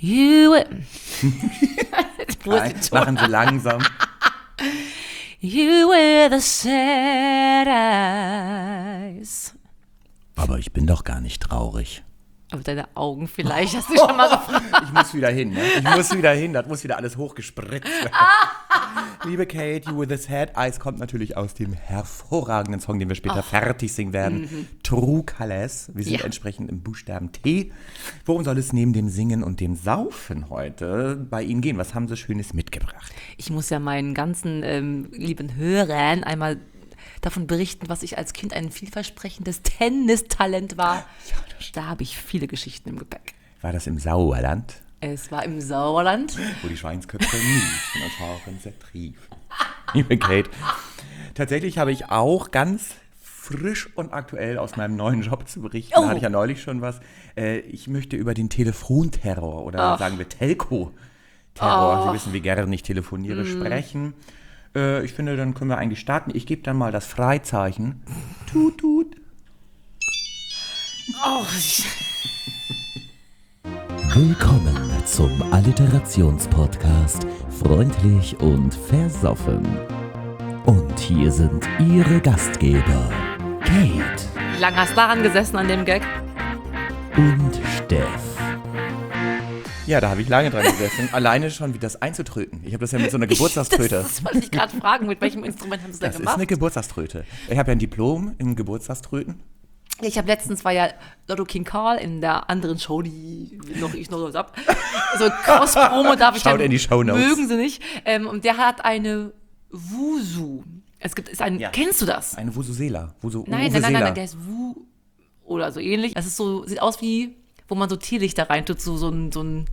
Machen Sie langsam. You with the sad eyes. Aber ich bin doch gar nicht traurig. Aber deine Augen vielleicht, hast du schon mal gefragt. Ich muss wieder hin, ne? Das muss wieder alles hochgespritzt werden. Liebe Kate, You with the Sad Eyes kommt natürlich aus dem hervorragenden Song, den wir später fertig singen werden. True Colors. Wir sind entsprechend im Buchstaben T. Worum soll es neben dem Singen und dem Saufen heute bei Ihnen gehen? Was haben Sie Schönes mitgebracht? Ich muss ja meinen ganzen lieben Hörern einmal davon berichten, was ich als Kind ein vielversprechendes Tennistalent war. Ja, da habe ich viele Geschichten im Gepäck. War das im Sauerland? Es war im Sauerland. Wo die Schweinsköpfe niefen und Haaren sehr triefen. Liebe Kate, tatsächlich habe ich auch ganz frisch und aktuell aus meinem neuen Job zu berichten. Da hatte ich ja neulich schon was. Ich möchte über den Telefonterror oder sagen wir Telco-Terror, Sie wissen, wie gerne ich telefoniere, sprechen. Ich finde, dann können wir eigentlich starten. Ich gebe dann mal das Freizeichen. Tut, tut. Willkommen zum Alliterationspodcast Freundlich und Versoffen. Und hier sind Ihre Gastgeber Kate. Wie lange hast du daran gesessen an dem Gag? Und Steff. Ja, da habe ich lange dran gesessen. Alleine schon, wie das einzutröten. Ich habe das ja mit so einer Geburtstagströte. Das wollte ich gerade fragen, mit welchem Instrument haben Sie das Das gemacht? ist eine Geburtstagströte. Ich habe ja ein Diplom im Geburtstagströten. Ich habe letztens, war ja Lotto King Karl in der anderen Show, die ich noch was ab. So Cross-Promo darf ich Schaut in die Shownotes. Mögen Sie nicht. Und der hat eine Wusu. Kennst du das? Eine Vuvuzela. Nein, der ist Wu oder so ähnlich. Das ist so, sieht aus wie, wo man so Teelichter reintut, so ein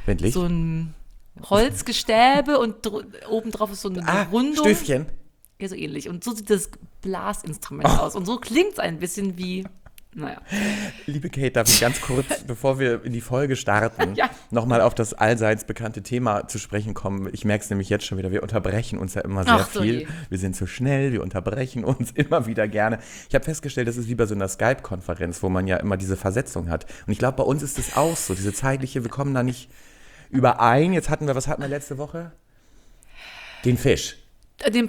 Holzgestäbe und obendrauf ist so eine Rundung. Stöfchen. Ja, so ähnlich. Und so sieht das Blasinstrument aus. Und so klingt es ein bisschen wie, Liebe Kate, darf ich ganz kurz, bevor wir in die Folge starten, nochmal auf das allseits bekannte Thema zu sprechen kommen. Ich merke es nämlich jetzt schon wieder, wir unterbrechen uns ja immer sehr viel. Wir sind zu schnell, wir unterbrechen uns immer wieder gerne. Ich habe festgestellt, das ist wie bei so einer Skype-Konferenz, wo man ja immer diese Versetzung hat. Und ich glaube, bei uns ist es auch so, diese zeitliche, wir kommen da nicht überein. Was hatten wir letzte Woche? Den Fisch. Den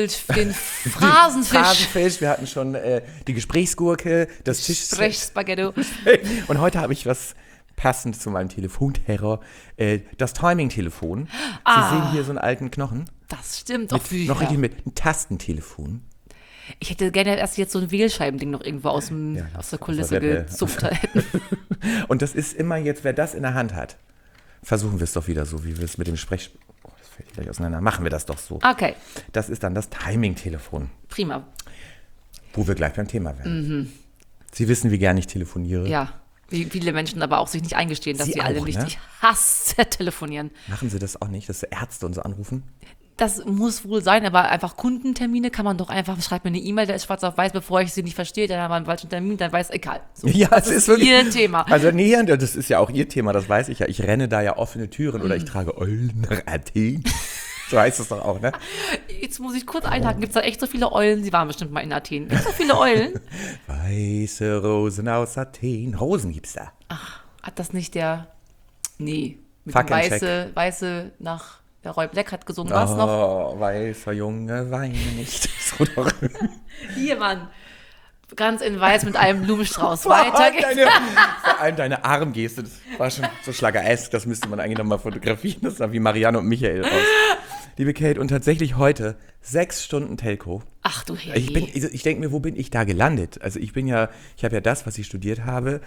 Phrasenfisch. Wir hatten schon die Gesprächsgurke, das Gesprächsspaghetto. Und heute habe ich was passend zu meinem Telefonterror. Das Timing-Telefon. Sie sehen hier so einen alten Knochen. Das stimmt. Noch richtig mit einem Tastentelefon. Ich hätte gerne erst jetzt so ein Wählscheibending noch irgendwo aus der Kulisse gezupft hätten. Und das ist immer jetzt, wer das in der Hand hat, versuchen wir es doch wieder so, wie wir es mit dem das fällt gleich auseinander. Machen wir das doch so. Okay. Das ist dann das Timing-Telefon. Prima. Wo wir gleich beim Thema werden. Sie wissen, wie gerne ich telefoniere. Ja, wie viele Menschen aber auch sich nicht eingestehen, dass sie alle nicht. Ne? Ich hasse telefonieren. Machen Sie das auch nicht, dass Ärzte uns anrufen? Das muss wohl sein, aber einfach Kundentermine kann man doch einfach, schreibt mir eine E-Mail, der ist schwarz auf weiß, bevor ich sie nicht verstehe, dann haben wir einen falschen Termin, dann weiß egal. So, ja, das ist wirklich Ihr Thema. Also nee, das ist ja auch Ihr Thema, das weiß ich ja. Ich renne da ja offene Türen oder ich trage Eulen nach Athen. So heißt es doch auch, ne? Jetzt muss ich kurz einhaken, gibt es da echt so viele Eulen? Sie waren bestimmt mal in Athen. Gibt es so viele Eulen? Weiße Rosen aus Athen. Rosen gibt's da. Ach, hat das nicht mit Fuck dem Weiße nach... Der Roy Black hat gesungen, was noch? Oh, weißer Junge, weine nicht. So doch. Hier, Mann. Ganz in weiß mit einem Blumenstrauß. Weiter geht's. Vor allem deine Armgeste, das war schon so Schlager-esk, das müsste man eigentlich nochmal fotografieren. Das sah wie Marianne und Michael aus. Liebe Kate, und tatsächlich heute 6 Stunden Telco. Ach du Herr. Ich denke mir, wo bin ich da gelandet? Also ich habe ja das, was ich studiert,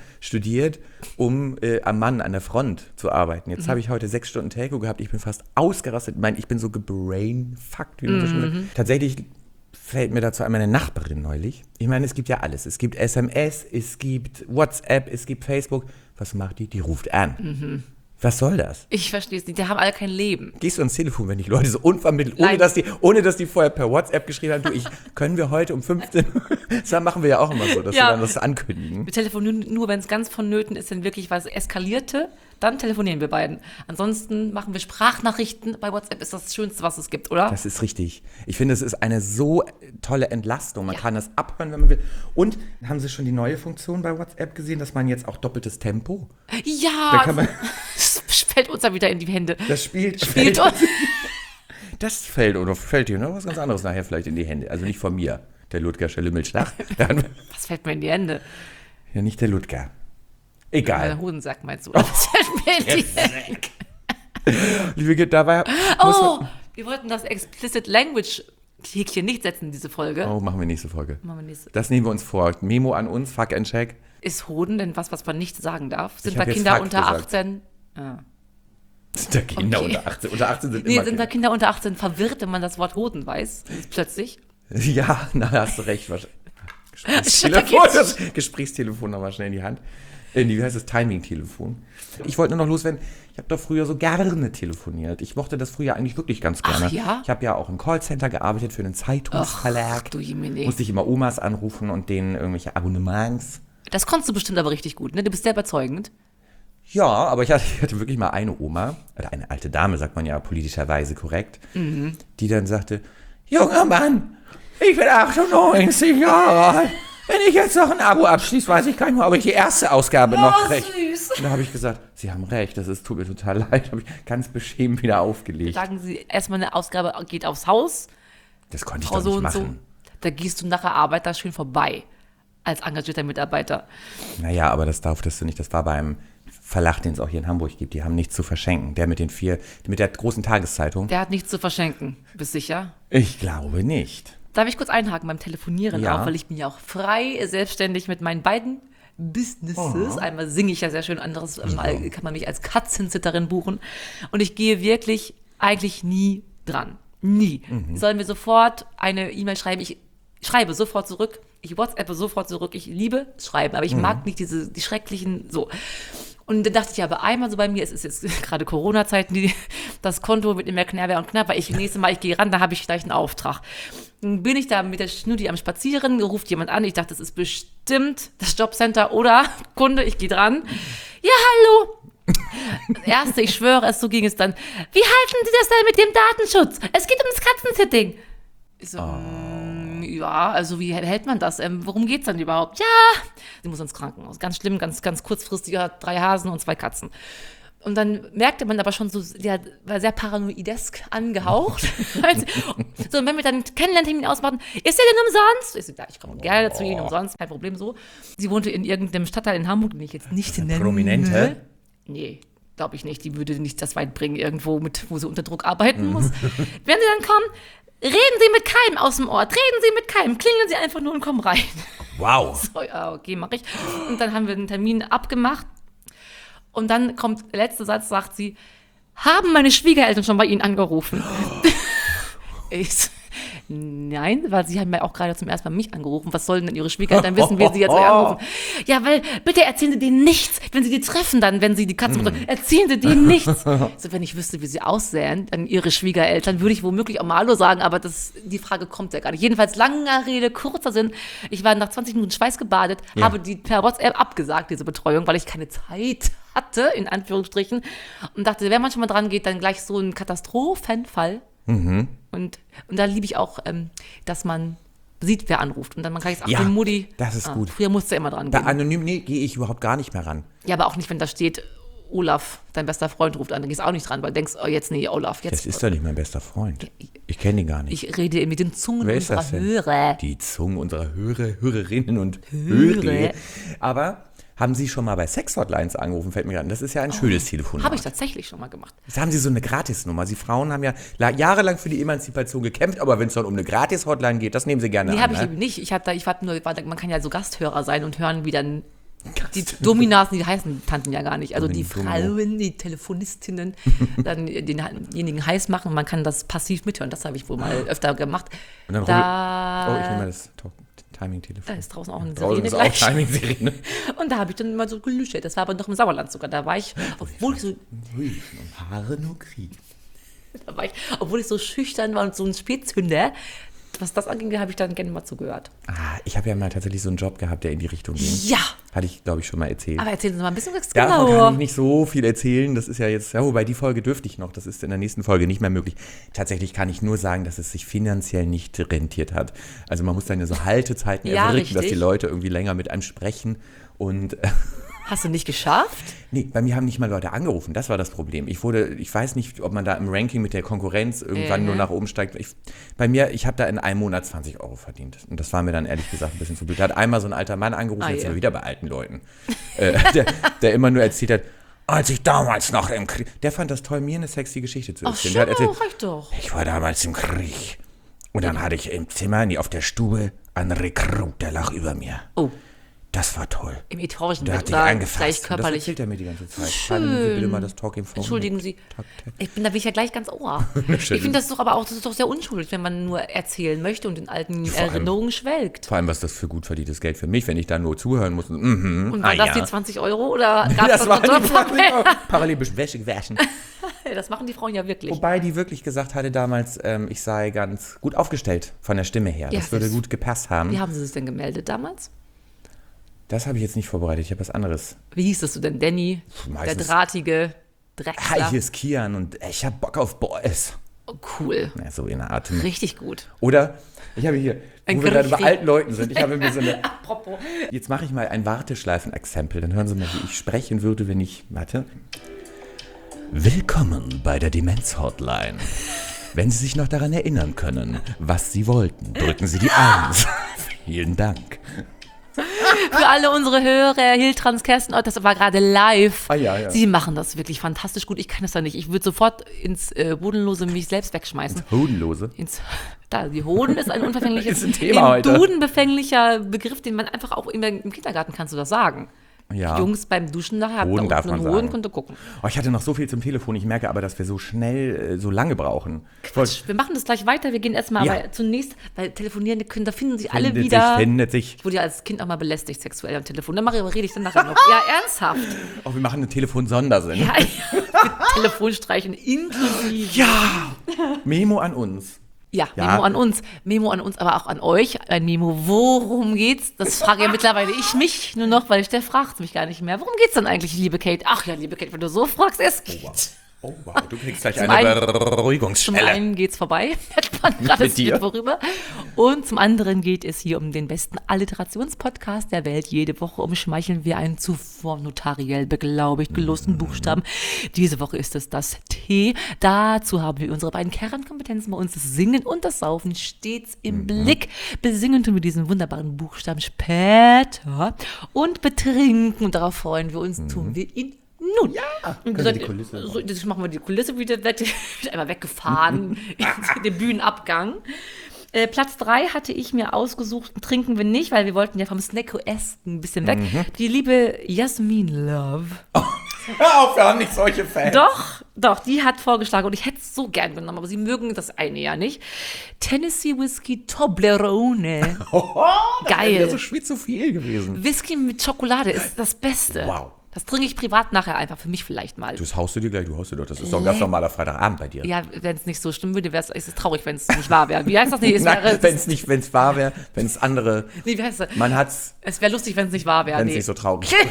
um am Mann an der Front zu arbeiten. Jetzt habe ich heute 6 Stunden Telco gehabt, ich bin fast ausgerastet. Ich bin so gebrainfuckt, wie man so schön sagt. Tatsächlich fällt mir dazu einmal eine Nachbarin neulich. Ich meine, es gibt ja alles. Es gibt SMS, es gibt WhatsApp, es gibt Facebook. Was macht die? Die ruft an. Was soll das? Ich verstehe es nicht, die haben alle kein Leben. Gehst du ans Telefon, wenn dich Leute so unvermittelt, ohne dass die vorher per WhatsApp geschrieben haben, können wir heute um 15 Uhr, das machen wir ja auch immer so, dass wir dann das ankündigen. Wir telefonieren nur, wenn es ganz vonnöten ist, wenn wirklich was eskalierte, dann telefonieren wir beiden. Ansonsten machen wir Sprachnachrichten. Bei WhatsApp ist das Schönste, was es gibt, oder? Das ist richtig. Ich finde, es ist eine so tolle Entlastung. Man kann das abhören, wenn man will. Und haben Sie schon die neue Funktion bei WhatsApp gesehen, dass man jetzt auch doppeltes Tempo? Ja! Da kann man fällt uns da wieder in die Hände. Das spielt uns. Das fällt dir noch was ganz anderes nachher vielleicht in die Hände. Also nicht von mir, der Ludgersche Lümmelschlag. Was fällt mir in die Hände? Ja, nicht der Ludger. Egal. Der Hodensack meinst du? Was fällt mir in die Hände? Liebe dabei. Wir wollten das Explicit Language Häkchen nicht setzen in diese Folge. Oh, machen wir nächste Folge. Das nehmen wir uns vor. Memo an uns, Fuck and Check. Ist Hoden denn was man nicht sagen darf? Sind da Kinder unter 18? Sind da Kinder unter 18? Unter 18 sind immer sind da Kinder unter 18 verwirrt, wenn man das Wort Hoden weiß? Plötzlich? Ja, hast du recht. Gesprächstelefon nochmal schnell in die Hand. Wie heißt das? Timing-Telefon. Ich wollte nur noch loswerden, ich habe doch früher so gerne telefoniert. Ich mochte das früher eigentlich wirklich ganz gerne. Ach ja? Ich habe ja auch im Callcenter gearbeitet für einen Zeitungsverlag. Ach, du Jemine. Musste ich immer Omas anrufen und denen irgendwelche Abonnements. Das konntest du bestimmt aber richtig gut, ne? Du bist sehr überzeugend. Ja, aber ich hatte wirklich mal eine Oma, oder eine alte Dame, sagt man ja politischerweise korrekt, die dann sagte, junger Mann, ich bin 98 Jahre alt. Wenn ich jetzt noch ein Abo abschließe, weiß ich gar nicht mehr, ob ich die erste Ausgabe noch kriege. Süß. Und da habe ich gesagt, Sie haben recht, tut mir total leid. Habe ich ganz beschämt wieder aufgelegt. Sagen Sie, erstmal eine Ausgabe geht aufs Haus. Das konnte ich doch nicht machen. So. Da gehst du nach der Arbeit da schön vorbei, als engagierter Mitarbeiter. Naja, aber das durftest du nicht. Das war beim Verlag, den es auch hier in Hamburg gibt. Die haben nichts zu verschenken. Der mit der großen Tageszeitung. Der hat nichts zu verschenken. Bist sicher? Ich glaube nicht. Darf ich kurz einhaken beim Telefonieren ja. auch, weil ich bin ja auch frei, selbstständig mit meinen beiden Businesses. Einmal singe ich ja sehr schön, anderes Mal kann man mich als Katzensitterin buchen. Und ich gehe wirklich eigentlich nie dran. Nie. Sollen wir sofort eine E-Mail schreiben? Ich schreibe sofort zurück. Ich WhatsAppe sofort zurück. Ich liebe Schreiben, aber ich mag nicht die schrecklichen, so. Und dann dachte ich aber einmal so bei mir, es ist jetzt gerade Corona-Zeiten, das Konto wird immer knapper und knapper. Nächstes Mal, ich gehe ran, da habe ich gleich einen Auftrag. Dann bin ich da mit der Schnutti am Spazieren, ruft jemand an. Ich dachte, das ist bestimmt das Jobcenter oder Kunde, ich gehe dran. Ja, hallo. Erste, ich schwöre es, so ging es dann. Wie halten Sie das denn mit dem Datenschutz? Es geht um das Katzensitting. Ich so, ja, also wie hält man das? Worum geht's dann überhaupt? Ja, sie muss ins Krankenhaus. Ganz schlimm, ganz, ganz kurzfristig, 3 Hasen und 2 Katzen. Und dann merkte man aber schon so, der war sehr paranoidesk angehaucht. So, und wenn wir dann einen Kennenlerntermin ausmachen, ist der denn umsonst? Ich so, ja, ich komme gerne zu Ihnen umsonst, kein Problem so. Sie wohnte in irgendeinem Stadtteil in Hamburg, den ich jetzt nicht nenne. Prominente? Nee, glaube ich nicht. Die würde nicht das weit bringen, irgendwo, wo sie unter Druck arbeiten muss. Wenn sie dann kommen, reden Sie mit keinem aus dem Ort, reden Sie mit keinem, klingeln Sie einfach nur und kommen rein. Wow. So, ja, okay, mache ich. Und dann haben wir einen Termin abgemacht. Und dann kommt der letzte Satz, sagt sie, haben meine Schwiegereltern schon bei Ihnen angerufen? Nein, weil sie haben ja auch gerade zum ersten Mal mich angerufen. Was sollen denn Ihre Schwiegereltern wissen, wer sie jetzt anrufen? Ja, weil, bitte erzählen Sie denen nichts. Wenn Sie die treffen dann, wenn Sie die Katzen erzählen Sie denen nichts. So, wenn ich wüsste, wie sie aussehen, dann Ihre Schwiegereltern, würde ich womöglich auch mal Hallo sagen, aber die Frage kommt ja gar nicht. Jedenfalls, langer Rede, kurzer Sinn. Ich war nach 20 Minuten schweißgebadet, habe die per WhatsApp abgesagt, diese Betreuung, weil ich keine Zeit hatte, in Anführungsstrichen, und dachte, wenn man schon mal dran geht, dann gleich so ein Katastrophenfall. Und da liebe ich auch, dass man sieht, wer anruft. Und dann man kann jetzt auch die Mutti. Das ist gut. Früher musste immer dran gehen. Bei anonym, gehe ich überhaupt gar nicht mehr ran. Ja, aber auch nicht, wenn da steht, Olaf, dein bester Freund ruft an, dann gehst du auch nicht dran, weil du denkst, Olaf, jetzt. Das ist doch nicht mein bester Freund. Ich kenne ihn gar nicht. Ich rede mit den Zungen unserer Hörer. Die Zungen unserer Hörerinnen und Hörer. Aber haben Sie schon mal bei Sex-Hotlines angerufen, fällt mir gerade an. Das ist ja ein schönes Telefon. Habe ich tatsächlich schon mal gemacht. Jetzt haben Sie so eine Gratisnummer. Sie Frauen haben ja jahrelang für die Emanzipation gekämpft, aber wenn es dann um eine Gratis-Hotline geht, das nehmen Sie gerne an. Nee, habe ich eben nicht. Man kann ja so Gasthörer sein und hören, wie dann die Dominas, die heißen Tanten ja gar nicht. Also die Frauen, die Telefonistinnen, dann denjenigen heiß machen. Man kann das passiv mithören. Das habe ich wohl mal öfter gemacht. Und dann ich nehme mal das Timing-Telefon. Da ist draußen auch eine Sirene gleich. Timing-Sirene. Und da habe ich dann mal so gelüschelt. Das war aber noch im Sauerland sogar. Da war ich, obwohl ich so schüchtern war und so ein Spätzünder, was das anging, habe ich dann gerne mal zugehört. Ich habe ja mal tatsächlich so einen Job gehabt, der in die Richtung ging. Ja. Hatte ich, glaube ich, schon mal erzählt. Aber erzählen Sie mal ein bisschen was genauer. Davon kann ich nicht so viel erzählen. Das ist ja jetzt, wobei die Folge dürfte ich noch. Das ist in der nächsten Folge nicht mehr möglich. Tatsächlich kann ich nur sagen, dass es sich finanziell nicht rentiert hat. Also man muss dann ja so Haltezeiten erwirken, dass die Leute irgendwie länger mit einem sprechen. Und Hast du nicht geschafft? Nee, bei mir haben nicht mal Leute angerufen. Das war das Problem. Ich weiß nicht, ob man da im Ranking mit der Konkurrenz irgendwann nur nach oben steigt. Ich habe da in einem Monat 20 € verdient. Und das war mir dann ehrlich gesagt ein bisschen zu blöd. Da hat einmal so ein alter Mann angerufen, jetzt sind wir wieder bei alten Leuten, der immer nur erzählt hat, als ich damals noch im Krieg. Der fand das toll, mir eine sexy Geschichte zu erzählen. Der hat erzählt, reicht doch. Ich war damals im Krieg. Und dann hatte ich im Zimmer, auf der Stube, einen Rekrut, der lag über mir. Oh. Das war toll. Im etorischen Bett oder gleich körperlich. Das erzählt er mir die ganze Zeit. Schön. Bitte mal das Talking Phone. Entschuldigen Sie. Da bin ich ja gleich ganz ohr. Ich finde das ist doch sehr unschuldig, wenn man nur erzählen möchte und in alten Erinnerungen schwelgt. Vor allem, was das für gut verdientes Geld für mich, wenn ich da nur zuhören muss. Und war das die 20 € oder gab es das war parallel Wäsche gewaschen. Das machen die Frauen ja wirklich. Wobei die wirklich gesagt hatte damals, ich sei ganz gut aufgestellt von der Stimme her. Das würde gut gepasst haben. Wie haben Sie sich denn gemeldet damals? Das habe ich jetzt nicht vorbereitet, ich habe was anderes. Wie hießest du denn, Danny? Der drahtige Drecksler? Hi, hier ist Kian und ich habe Bock auf Boys. Oh, cool. Ja, so in der Art. Richtig gut. Oder, ich habe hier, wo wir gerade bei alten Leuten sind, ich habe mir so eine... Apropos. Jetzt mache ich mal ein Warteschleifen-Exempel, dann hören Sie mal, wie ich sprechen würde, wenn ich... Warte. Willkommen bei der Demenz-Hotline. Wenn Sie sich noch daran erinnern können, was Sie wollten, drücken Sie die 1. Vielen Dank. Für alle unsere Hörer, Hiltrans, Kerstin, das war gerade live. Ja. Sie machen das wirklich fantastisch gut. Ich kann es da nicht. Ich würde sofort ins Bodenlose mich selbst wegschmeißen. Ins Hodenlose? Die Hoden ist ein unverfängliches, ist ein Thema heute. Duden befänglicher Begriff, den man einfach auch immer im Kindergarten kannst du das sagen. Ja. Die Jungs beim Duschen nachher Hoden darf man sagen. Hoden konnte gucken. Oh, ich hatte noch so viel zum Telefon. Ich merke aber, dass wir so schnell, so lange brauchen. Quatsch, wir machen das gleich weiter. Wir gehen erstmal aber zunächst, weil telefonieren können, da finden sich alle wieder. Findet sich. Ich wurde ja als Kind auch mal belästigt sexuell am Telefon. Dann rede ich dann nachher noch. Ja, ernsthaft. Oh, wir machen eine Telefonsondersinn. Ja, mit Telefonstreichen inklusive. Ja, Memo an uns. Ja, Memo an uns, aber auch an euch. Ein Memo, worum geht's? Das frage ja mittlerweile ich mich nur noch, weil Steff fragt mich gar nicht mehr. Worum geht's denn eigentlich, liebe Kate? Ach ja, liebe Kate, wenn du so fragst, es geht. Oh wow, du kriegst gleich eine Beruhigungsschelle. Zum einen geht's vorbei, mit dir. Vorüber. Und zum anderen geht es hier um den besten Alliterationspodcast der Welt. Jede Woche umschmeicheln wir einen zuvor notariell beglaubigt gelosten Buchstaben. Diese Woche ist es das T. Dazu haben wir unsere beiden Kernkompetenzen bei uns, das Singen und das Saufen, stets im Blick. Besingen tun wir diesen wunderbaren Buchstaben später und betrinken. Und darauf freuen wir uns, tun wir ihn nun. Ja, und gesagt, jetzt machen wir die Kulisse wieder weg, einmal weggefahren in den Bühnenabgang. Platz 3 hatte ich mir ausgesucht, trinken wir nicht, weil wir wollten ja vom Snacko-Esken ein bisschen weg. Die liebe Jasmin Love. Oh, hör auf, wir haben nicht solche Fans. Doch, die hat vorgeschlagen und ich hätte es so gern genommen, aber sie mögen das eine ja nicht. Tennessee Whiskey Toblerone. Geil. Das ist viel zu viel gewesen. Whisky mit Schokolade ist das Beste. Wow. Das trinke ich privat nachher einfach, für mich vielleicht mal. Das haust du dir gleich, doch. Das ist doch ein ganz normaler Freitagabend bei dir. Ja, wenn es nicht so stimmen würde, ist es traurig, wenn es nicht wahr wäre. Wie heißt das nicht? Wenn es wahr wäre, wenn es andere... Nee, wie heißt das? Man hat's... Es wäre lustig, wenn es nicht wahr wäre. Wenn es nicht so traurig ist.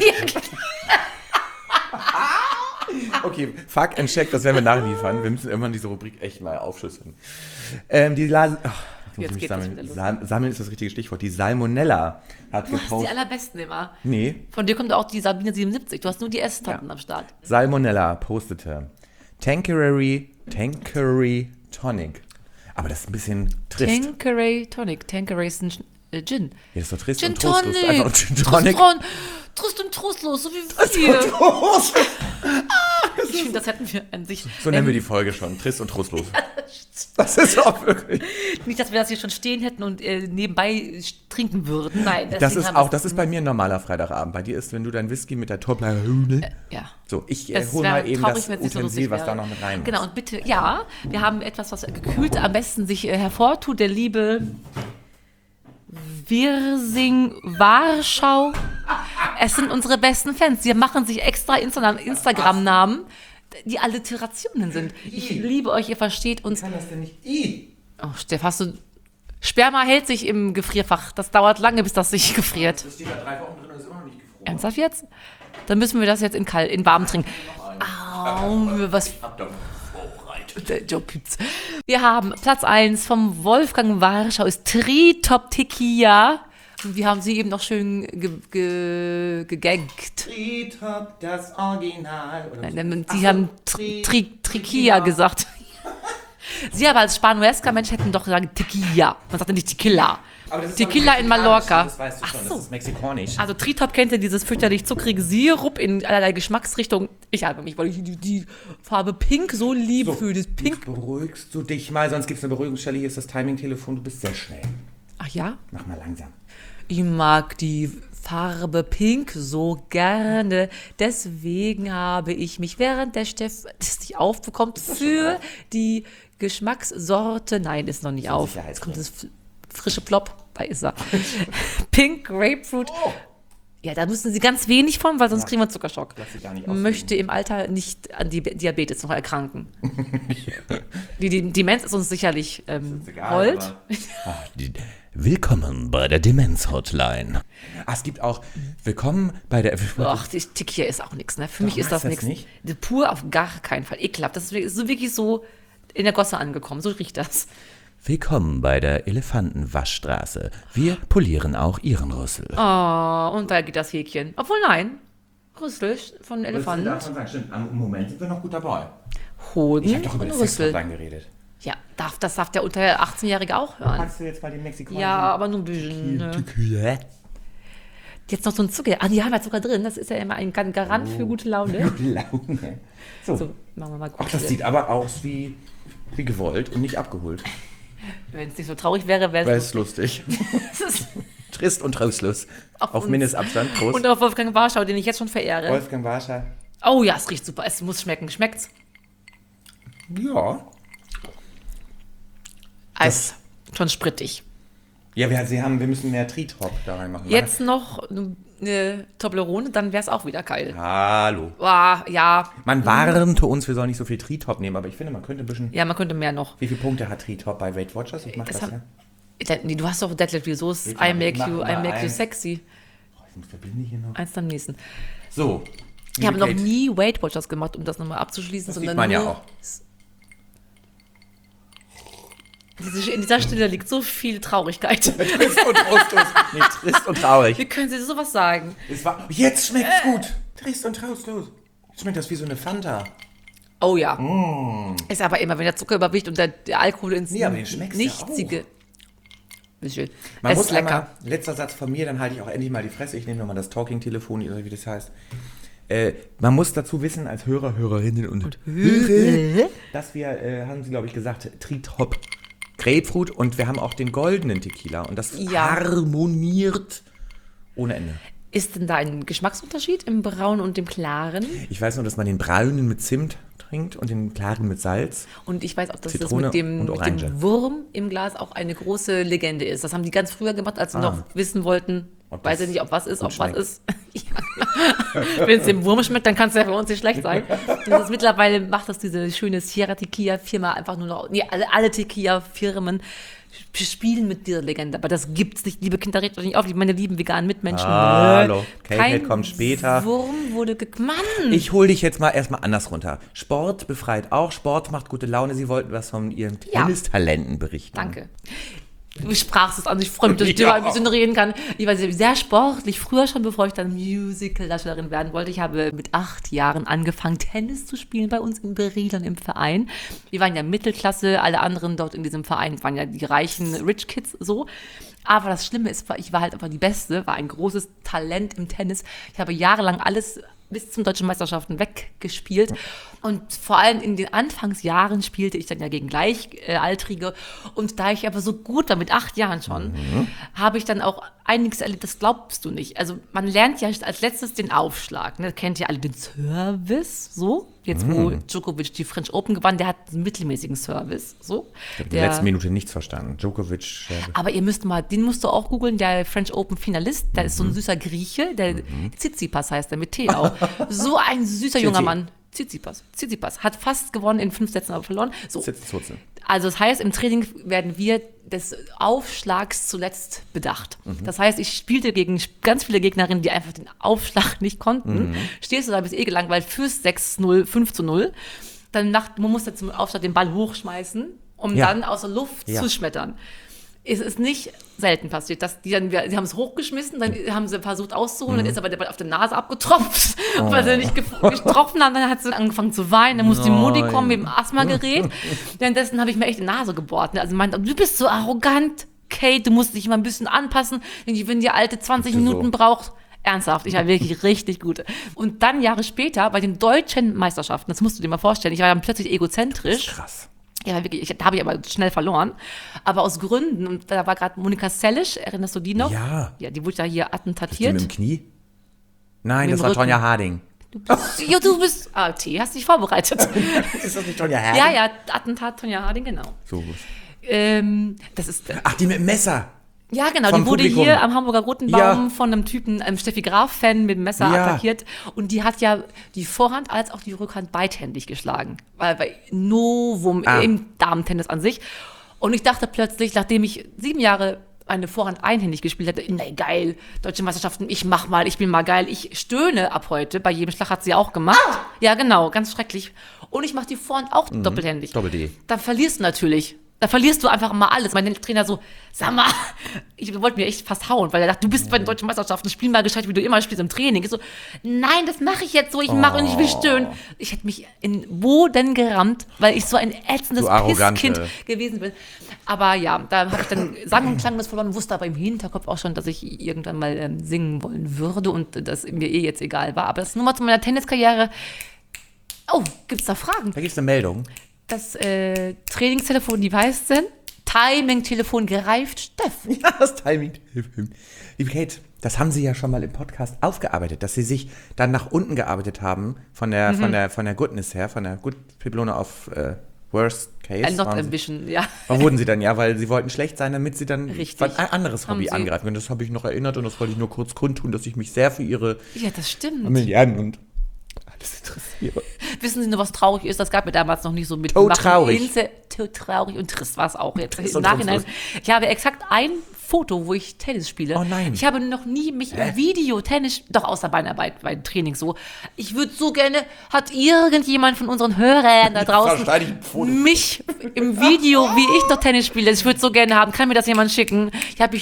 Okay, fuck and check, das werden wir nachliefern. Wir müssen irgendwann diese Rubrik echt mal aufschlüsseln. Jetzt geht Sammeln ist das richtige Stichwort. Die Salmonella hat gepostet. Du hast die allerbesten immer. Nee. Von dir kommt auch die Sabine 77. Du hast nur die S-Tanten am Start. Salmonella postete Tanqueray Tonic. Aber das ist ein bisschen trist. Tanqueray Tonic. Tanqueray ist ein Gin. Ja, das ist doch trist Gin und trostlos. Tonic. Einfach Gin Tonic. Trist und trostlos, so wie wir. Ich finde, das hätten wir an sich... So nennen wir die Folge schon. Trist und trostlos. Das ist auch wirklich... Nicht, dass wir das hier schon stehen hätten und nebenbei trinken würden. Nein. Das ist bei mir ein normaler Freitagabend. Bei dir ist, wenn du dein Whisky mit der Toblerone... ja. So, ich hole mal eben traurig, das Utensil, was da noch mit rein muss. Genau, und bitte, ja, wir haben etwas, was gekühlt am besten sich hervortut. Der liebe... Wirsing Warschau. Es sind unsere besten Fans. Sie machen sich extra Instagram-Namen, die Alliterationen sind. Ich liebe euch, ihr versteht uns. Wie kann das denn nicht? Oh, Steff, hast du... Sperma hält sich im Gefrierfach. Das dauert lange, bis das sich gefriert. Das steht da 3 Wochen drin und ist immer noch nicht gefroren. Ernsthaft jetzt? Dann müssen wir das jetzt in warm trinken. Au, was... Wir haben Platz 1 vom Wolfgang Warschau ist Tritop Tequila. Wir haben sie eben noch schön gegaggt. Tri-Top, das Original. Nein, sie haben Trikia gesagt. Sie aber als Spanuesca-Mensch hätten doch gesagt Tequila. Man sagt ja nicht Tequila. Tequila in Mallorca. Das weißt du schon, das ist mexikanisch. Also Tri-Top kennt ihr dieses fürchterlich zuckrige Sirup in allerlei Geschmacksrichtungen. Ich habe mich, weil ich die Farbe Pink so lieb für das Pink. Beruhigst du dich mal, sonst gibt es eine Beruhigungsstelle. Hier ist das Timing-Telefon, du bist sehr schnell. Ach ja? Mach mal langsam. Ich mag die Farbe Pink so gerne. Deswegen habe ich mich, während der Steff das nicht aufbekommt, für die Geschmackssorte, nein, ist noch nicht auf. Jetzt kommt das frische Plop, da ist er. Pink Grapefruit. Oh. Ja, da müssen Sie ganz wenig von, weil sonst kriegen wir Zuckerschock. Möchte im Alter nicht an Diabetes noch erkranken. Die Demenz ist uns sicherlich hold. Willkommen bei der Demenz-Hotline. Es gibt auch Willkommen bei der... Ach, die Tikia ist auch nichts, ne? Für mich ist das nichts. Pur auf gar keinen Fall. Ekelhaft. Das ist so wirklich so in der Gosse angekommen. So riecht das. Willkommen bei der Elefantenwaschstraße. Wir polieren auch Ihren Rüssel. Oh, und da geht das Häkchen. Obwohl, nein. Rüssel von Elefanten. Stimmt, im Moment sind wir noch gut dabei. Hoden ich habe doch über den Sextop geredet. Ja, das darf der unter 18-Jährige auch hören. Kannst du jetzt mal den Mexikanischen... Ja, aber nur ein bisschen. Ne? Jetzt noch so ein Zucker. Die haben ja Zucker drin. Das ist ja immer ein Garant für gute Laune. Gute Laune. So, machen wir mal gut. Ach, das sieht aber aus wie gewollt und nicht abgeholt. Wenn es nicht so traurig wäre, wäre es lustig. Trist und trostlos. Auf Mindestabstand. Prost. Und auf Wolfgang Warschau, den ich jetzt schon verehre. Wolfgang Warschau. Oh ja, es riecht super. Es muss schmecken. Schmeckt's? Ja. Eis. Schon sprittig. Ja, wir müssen mehr Tri-Top da reinmachen. Jetzt noch eine Toblerone, dann wäre es auch wieder geil. Hallo. Ja. Man warnte uns, wir sollen nicht so viel Tri-Top nehmen, aber ich finde, man könnte ein bisschen... Ja, man könnte mehr noch. Wie viele Punkte hat Tri-Top bei Weight Watchers? Ich mach das ja. Du hast doch Deadlift Soße, I make you sexy. Ich muss verbinden hier noch. Eins am nächsten. So. Ich habe noch nie Weight Watchers gemacht, um das nochmal abzuschließen. Das sieht man ja auch. In dieser Stille liegt so viel Traurigkeit. Trist und trostlos. Nee, trist und traurig. Wie können Sie sowas sagen? Jetzt schmeckt's gut. Trist und trostlos. Jetzt schmeckt das wie so eine Fanta. Oh ja. Ist aber immer, wenn der Zucker überwiegt und der Alkohol ins Nichtige. Bisschen. Man muss lecker. Letzter Satz von mir, dann halte ich auch endlich mal die Fresse. Ich nehme nochmal das Talking-Telefon, oder wie das heißt. Man muss dazu wissen, als Hörerinnen und Hörer, dass wir, haben Sie, glaube ich, gesagt, Tri-Top Grapefruit und wir haben auch den goldenen Tequila und das harmoniert ohne Ende. Ist denn da ein Geschmacksunterschied im braunen und dem klaren? Ich weiß nur, dass man den braunen mit Zimt trinkt und den klaren mit Salz. Und ich weiß auch, dass das mit dem Wurm im Glas auch eine große Legende ist. Das haben die ganz früher gemacht, als sie noch wissen wollten, weiß ich nicht, ob was ist, ob was ist. Wenn es dem Wurm schmeckt, dann kann es ja für uns nicht schlecht sein. Und mittlerweile macht das diese schöne Sierra Tequila-Firma einfach nur noch, alle Tequila-Firmen spielen mit dieser Legende, aber das gibt's nicht, liebe Kinder, regt euch nicht auf, meine lieben veganen Mitmenschen. Hallo, Kate kommt später. Wurm wurde Mann! Ich hol dich jetzt mal erstmal anders runter. Sport befreit auch, Sport macht gute Laune. Sie wollten was von Ihren Tennistalenten berichten. Danke. Du sprachst es an, ich freue mich, dass ich dir ein bisschen reden kann. Ich war sehr sportlich, früher schon, bevor ich dann Musical-Darstellerin werden wollte. Ich habe mit 8 Jahren angefangen, Tennis zu spielen bei uns in Berlin im Verein. Wir waren ja Mittelklasse, alle anderen dort in diesem Verein waren ja die reichen Rich Kids so. Aber das Schlimme ist, ich war halt einfach die Beste, war ein großes Talent im Tennis. Ich habe jahrelang alles bis zum Deutschen Meisterschaften weggespielt. Und vor allem in den Anfangsjahren spielte ich dann ja gegen Gleichaltrige. Und da ich aber so gut war, mit 8 Jahren schon, habe ich dann auch einiges erlebt, das glaubst du nicht. Also man lernt ja als letztes den Aufschlag. Ne? Kennt ihr alle den Service, so? Jetzt, wo Djokovic die French Open gewann, der hat einen mittelmäßigen Service, so. Ich habe in der letzten Minute nichts verstanden. Djokovic. Aber den musst du auch googeln, der French Open Finalist, der ist so ein süßer Grieche, der Tsitsipas heißt der, mit T auch. So ein süßer junger Mann. Tsitsipas. Hat fast gewonnen, in 5 Sätzen aber verloren. So. Also das heißt, im Training werden wir des Aufschlags zuletzt bedacht. Das heißt, ich spielte gegen ganz viele Gegnerinnen, die einfach den Aufschlag nicht konnten. Stehst du da, bist gelangweilt, fürs 6-0, 5-0. Dann man muss dann zum Aufschlag den Ball hochschmeißen, um dann aus der Luft zu schmettern. Es ist nicht selten passiert, dass sie haben es hochgeschmissen, dann haben sie versucht auszuholen, dann ist aber der Ball auf der Nase abgetropft. Und weil sie nicht getroffen haben, dann hat sie angefangen zu weinen, dann musste die Mutti kommen mit dem Asthmagerät. Währenddessen habe ich mir echt die Nase gebohrt. Also meinte, du bist so arrogant, Kate, du musst dich mal ein bisschen anpassen, wenn die Alte 20 Minuten braucht. Ernsthaft, ich war wirklich richtig gut. Und dann Jahre später bei den deutschen Meisterschaften, das musst du dir mal vorstellen, ich war dann plötzlich egozentrisch. Das ist krass. Ja, wirklich, da habe ich aber schnell verloren. Aber aus Gründen, und da war gerade Monika Seles, erinnerst du die noch? Ja. Ja, die wurde ja hier Ist die attentatiert. mit dem Knie? Nein, Mit das dem war Rücken. Tonja Harding. Du bist hast dich vorbereitet. Ist das nicht Tonja Harding? Ja, Attentat Tonja Harding, genau. So gut. Das ist, Ach, die mit dem Messer. ja genau, vom die wurde Publikum. hier am Hamburger Roten Baum Ja. von einem Typen, einem Steffi Graf-Fan mit dem Messer Ja. attackiert. Und die hat ja die Vorhand als auch die Rückhand beidhändig geschlagen. Weil bei Novum im Damentennis an sich. Und ich dachte plötzlich, nachdem ich 7 Jahre eine Vorhand einhändig gespielt hatte, nee, geil, Deutsche Meisterschaften, ich bin mal geil. Ich stöhne ab heute, bei jedem Schlag hat sie auch gemacht. Ja, genau, ganz schrecklich. Und ich mache die Vorhand auch doppelhändig. Doppel-D. Dann verlierst du natürlich. Da verlierst du einfach mal alles. Mein Trainer so, sag mal, ich wollte mir echt fast hauen, weil er dachte, du bist bei den Deutschen Meisterschaften, spiel mal gescheit, wie du immer spielst im Training. Ich so, nein, das mache ich jetzt so, ich mache und ich will stöhnen. Ich hätte mich in Boden gerammt, weil ich so ein ätzendes Pisskind gewesen bin. Aber ja, da habe ich dann sang- und klanglos verloren, wusste aber im Hinterkopf auch schon, dass ich irgendwann mal singen wollen würde und das mir jetzt egal war. Aber das ist nur mal zu meiner Tenniskarriere. Oh, gibt's da Fragen? Da gibt es eine Meldung. Das Trainingstelefon, die weiß sind. Timing-Telefon gereift, Steff. Ja, das Timing. Liebe Kate, das haben Sie ja schon mal im Podcast aufgearbeitet, dass Sie sich dann nach unten gearbeitet haben von der Goodness her, von der Good Piblone auf Worst Case. Not Ambition, ja. Wann wurden Sie dann? Ja, weil Sie wollten schlecht sein, damit Sie dann Richtig. ein anderes Hobby angreifen können. Das habe ich noch erinnert und das wollte ich nur kurz kundtun, dass ich mich sehr für Ihre Ja, das stimmt. Milliarden und alles interessiere. Wissen Sie nur, was traurig ist? Das gab mir damals noch nicht so mit. Traurig. Traurig und trist war es auch jetzt Trist im und Nachhinein. trostlos. Ich habe exakt ein Foto, wo ich Tennis spiele. Oh nein. Ich habe noch nie mich im Video Tennis, doch außer Beinarbeit, bei Training so. Ich würde so gerne, hat irgendjemand von unseren Hörern da draußen mich im Video, wie ich doch Tennis spiele, ich würde so gerne haben. Kann mir das jemand schicken?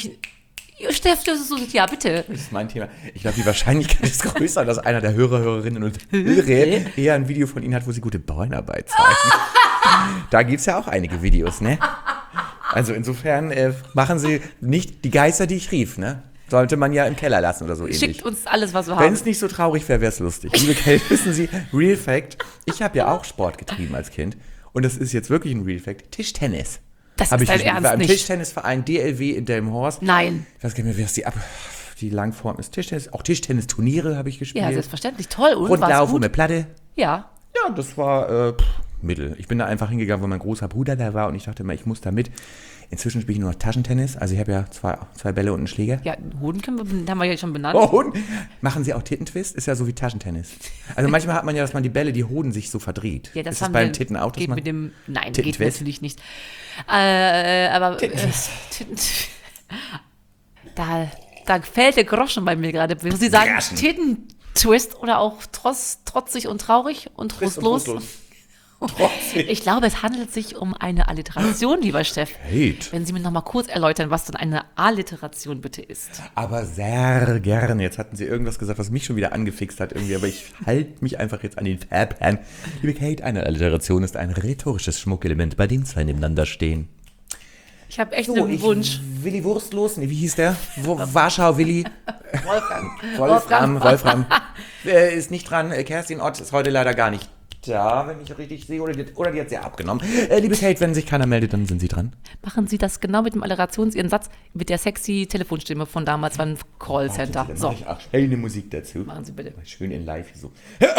Steff, das ist so, ja, bitte. Das ist mein Thema. Ich glaube, die Wahrscheinlichkeit ist größer, dass einer der Hörerinnen und Hörer eher ein Video von Ihnen hat, wo Sie gute Beinarbeit zeigen. Da gibt es ja auch einige Videos, ne? Also insofern machen Sie nicht die Geister, die ich rief, ne? Sollte man ja im Keller lassen oder so ähnlich. Schickt uns alles, was wir Wenn haben. es nicht so traurig wäre, wäre es lustig. Liebe Kate, wissen Sie, Real Fact, ich habe ja auch Sport getrieben als Kind. Und das ist jetzt wirklich ein Real Fact. Tischtennis. Das Hab ist dein gespielt. Ernst War im nicht. Tischtennisverein DLW in Delmenhorst. Nein. Ich weiß gar nicht mehr, wie das die Langform ist. Tischtennis. Auch Tischtennisturniere habe ich gespielt. Ja, selbstverständlich. Toll. Und war's Rundlauf gut? und eine Platte. Ja. Ja, das war mittel. Ich bin da einfach hingegangen, weil mein großer Bruder da war und ich dachte immer, ich muss da mit. Inzwischen spiele ich nur noch Taschentennis. Also ich habe ja zwei Bälle und einen Schläger. Ja, Hoden haben wir ja schon benannt. Oh, und machen Sie auch Tittentwist? Ist ja so wie Taschentennis. Also manchmal hat man ja, dass man die Bälle, die Hoden sich so verdreht. Ja, das ist haben beim wir, Titten auch, dass geht man mit dem, nein, Tittentwist? geht natürlich nicht. Aber Tittentwist. Da fällt der Groschen bei mir gerade. Wie Sie sagen, Groschen. Tittentwist oder auch trotzig und traurig und trostlos. Trotzig. Ich glaube, es handelt sich um eine Alliteration, lieber Steff. Kate. Wenn Sie mir noch mal kurz erläutern, was denn eine Alliteration bitte ist. Aber sehr gerne. Jetzt hatten Sie irgendwas gesagt, was mich schon wieder angefixt hat irgendwie, aber ich halte mich einfach jetzt an den Fairplan. Liebe Kate, eine Alliteration ist ein rhetorisches Schmuckelement, bei dem zwei nebeneinander stehen. Ich habe echt einen Wunsch. Willi Wurstlos? Nee, wie hieß der? Warschau Willi? Wolfgang. Wolfram. Ist nicht dran. Kerstin Ott ist heute leider gar nicht da, wenn ich richtig sehe. Oder die hat sie abgenommen. Liebe Kate, wenn sich keiner meldet, dann sind Sie dran. Machen Sie das genau mit dem Ihren Satz mit der sexy Telefonstimme von damals beim Callcenter. Dann So, mache ich auch schöne Musik dazu. machen Sie bitte. Schön in live so.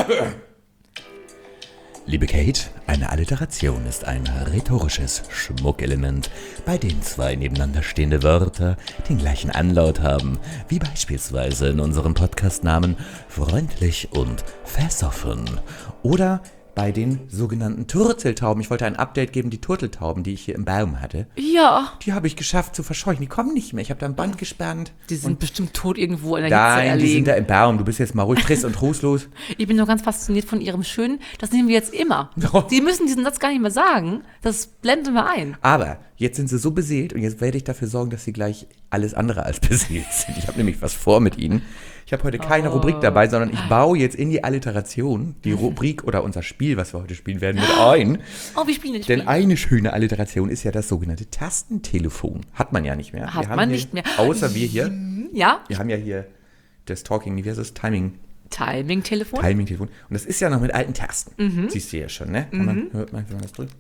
Liebe Kate, eine Alliteration ist ein rhetorisches Schmuckelement, bei dem zwei nebeneinander stehende Wörter den gleichen Anlaut haben, wie beispielsweise in unserem Podcastnamen freundlich und versoffen oder bei den sogenannten Turteltauben. Ich wollte ein Update geben, die Turteltauben, die ich hier im Baum hatte. Ja. Die habe ich geschafft zu verscheuchen. Die kommen nicht mehr. Ich habe da ein Band gespannt. Die sind bestimmt tot irgendwo in der Hitze Nein, die sind da im Baum. Du bist jetzt mal ruhig, friss und trostlos. Ich bin nur ganz fasziniert von ihrem Schönen. Das nehmen wir jetzt immer. Die müssen diesen Satz gar nicht mehr sagen. Das blenden wir ein. Aber jetzt sind sie so beseelt und jetzt werde ich dafür sorgen, dass sie gleich alles andere als beseelt sind. Ich habe nämlich was vor mit ihnen. Ich habe heute keine Rubrik dabei, sondern ich baue jetzt in die Alliteration die Rubrik oder unser Spiel, was wir heute spielen werden, mit ein. Oh, wir spielen das Denn Spiel. eine schöne Alliteration ist ja das sogenannte Tastentelefon. Hat man ja nicht mehr. Hat man nicht mehr. Außer wir hier. Ja. Wir haben ja hier das Talking, wie heißt das? Timing-Telefon. Timing-Telefon. Und das ist ja noch mit alten Tasten. Siehst du ja schon, ne? Hört man, wenn man das drückt.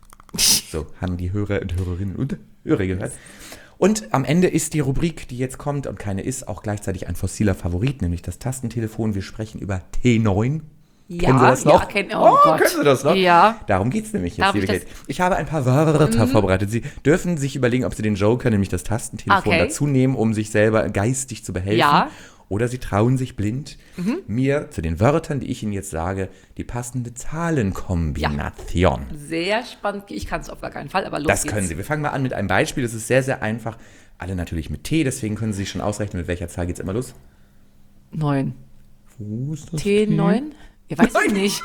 So, haben die Hörer und Hörerinnen und Hörer gehört. Und am Ende ist die Rubrik, die jetzt kommt und keine ist, auch gleichzeitig ein fossiler Favorit, nämlich das Tastentelefon. Wir sprechen über T9. Ja, kennen Sie das noch? Oh Gott. Kennen Sie das noch? Ja. Darum geht es nämlich jetzt, liebe Kate. Ich habe ein paar Wörter vorbereitet. Sie dürfen sich überlegen, ob Sie den Joker, nämlich das Tastentelefon, dazu nehmen, um sich selber geistig zu behelfen. Ja. Oder Sie trauen sich blind, mir zu den Wörtern, die ich Ihnen jetzt sage, die passende Zahlenkombination. Sehr spannend. Ich kann es auf gar keinen Fall, aber los Das geht's. können Sie. Wir fangen mal an mit einem Beispiel. Das ist sehr, sehr einfach. Alle natürlich mit T, deswegen können Sie sich schon ausrechnen, mit welcher Zahl geht es immer los. 9. Wo ist das T9? Ja, weiß ich nicht.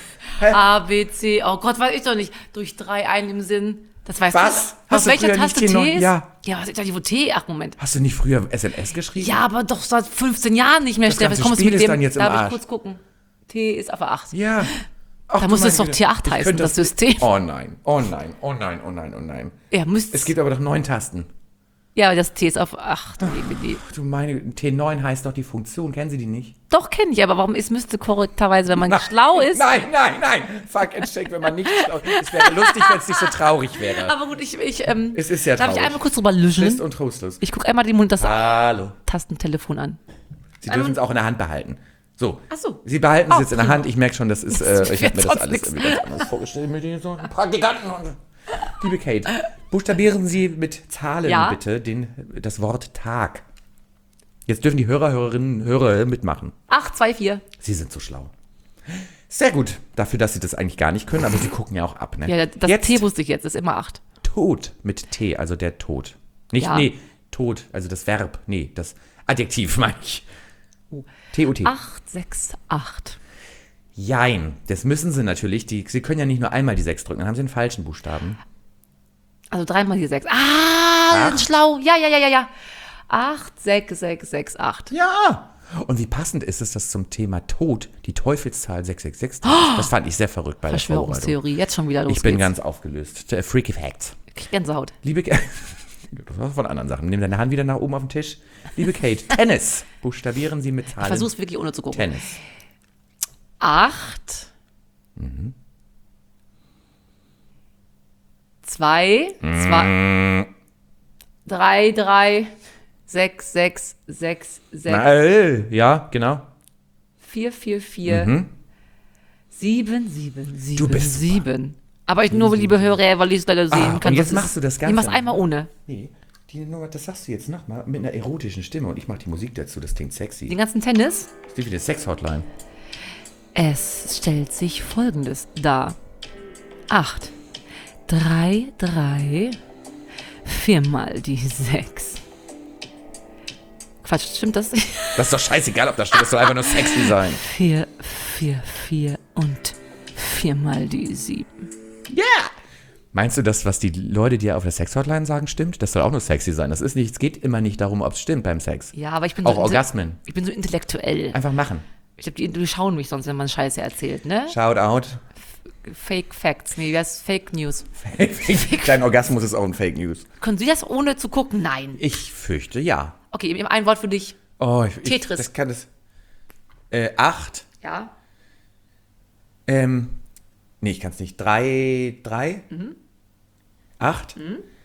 A, B, C. Oh Gott, weiß ich doch nicht. Durch 3 ein im Sinn. Das weißt Was? du. Hast Auf du welcher früher nicht Taste T9? T ist? Ja. Ja, was ist da wo T? Ach, Moment. Hast du nicht früher SMS geschrieben? Ja, aber doch seit 15 Jahren nicht mehr, Das Stefan. ganze Kommst du Spiel mit ist dem? dann jetzt im Darf ich Arsch. kurz gucken? T ist auf der 8. Ja. Ach, Da du muss es meine doch Güte. T8 Ich heißen, könnte das System. Oh nein, oh nein, oh nein, oh nein, oh nein, oh nein. Ja, müsste. Es gibt aber doch 9 Tasten. Ja, das T ist auf 8. Du meine, T9 heißt doch die Funktion. Kennen Sie die nicht? Doch, kenne ich, aber warum es müsste korrekterweise, wenn man schlau ist. Nein. Fuck and shake, wenn man nicht schlau ist. Es wäre lustig, wenn es nicht so traurig wäre. Aber gut, ich Es ist sehr darf traurig. ich einmal kurz drüber löschen? Trist und trostlos. Ich gucke einmal das Hallo. Tastentelefon an. Sie dürfen es auch in der Hand behalten. So. Ach so. Sie behalten es Oh, jetzt in der prima. Hand. Ich merke schon, das ist, Das ich wird habe mir das sonst alles nix. irgendwie ganz anders vorgestellt mit den so Praktikanten. Liebe Kate, buchstabieren Sie mit Zahlen Ja. bitte das Wort Tag. Jetzt dürfen die Hörer mitmachen. 8, 2, 4. Sie sind so schlau. Sehr gut. Dafür, dass Sie das eigentlich gar nicht können, aber Sie gucken ja auch ab. Ne? Ja, das jetzt T wusste ich jetzt, ist immer 8. Tod mit T, also der Tod. Nicht, Ja. nee, Tod, also das Verb. Nee, das Adjektiv meine ich. T-O-T. 8, 6, 8. Jein. Das müssen Sie natürlich. Sie können ja nicht nur einmal die 6 drücken, dann haben Sie den falschen Buchstaben. Also 3 mal die 6. Ah, Acht. schlau. Ja. 8, 6, 6, 6, 8. Ja! Und wie passend ist es, dass zum Thema Tod die Teufelszahl 666 ist. Das fand ich sehr verrückt bei der Vorbereitung. Verschwörungstheorie. Jetzt schon wieder los Ich bin geht's. ganz aufgelöst. Freaky Facts. Ich krieg Gänsehaut. Liebe Kate, das war von anderen Sachen. Nimm deine Hand wieder nach oben auf den Tisch. Liebe Kate, Tennis. Buchstabieren Sie mit Zahlen. Ich versuch's wirklich ohne zu gucken. Tennis. 8. 2, 3, 3, 6, 6, 6, 6, Ja, genau. 4, 4, 4, 7, 7, 7, Du bist 7. Aber ich nur, liebe Hörer, weil ich es leider sehen kann. und jetzt das machst du das Ich Ganze. mach's einmal ohne. Nee, die Nummer, das sagst du jetzt nochmal mit einer erotischen Stimme und ich mache die Musik dazu, das klingt sexy. Den ganzen Tennis. Das ist wie eine Sex-Hotline. Es stellt sich Folgendes dar. 8, 3, 3, 4 mal die 6. Quatsch, stimmt das? Das ist doch scheißegal, ob das stimmt, das soll einfach nur sexy sein. 4, 4, 4 und 4 mal die 7. Ja! Meinst du, das, was die Leute dir auf der Sex-Hotline sagen, stimmt? Das soll auch nur sexy sein. Das ist nicht, es geht immer nicht darum, ob es stimmt beim Sex. Ja, aber ich bin Auch so Orgasmen. Ich bin so intellektuell. Einfach machen. Ich glaube, die durchschauen mich sonst, wenn man Scheiße erzählt, ne? Shout out. Fake Facts. Nee, das ist Fake News. Dein Orgasmus ist auch ein Fake News. Können Sie das ohne zu gucken? Nein. Ich fürchte, ja. Okay, ein Wort für dich. Oh, Tetris. Das kann das. 8. Ja. Nee, ich kann es nicht. 3. 8.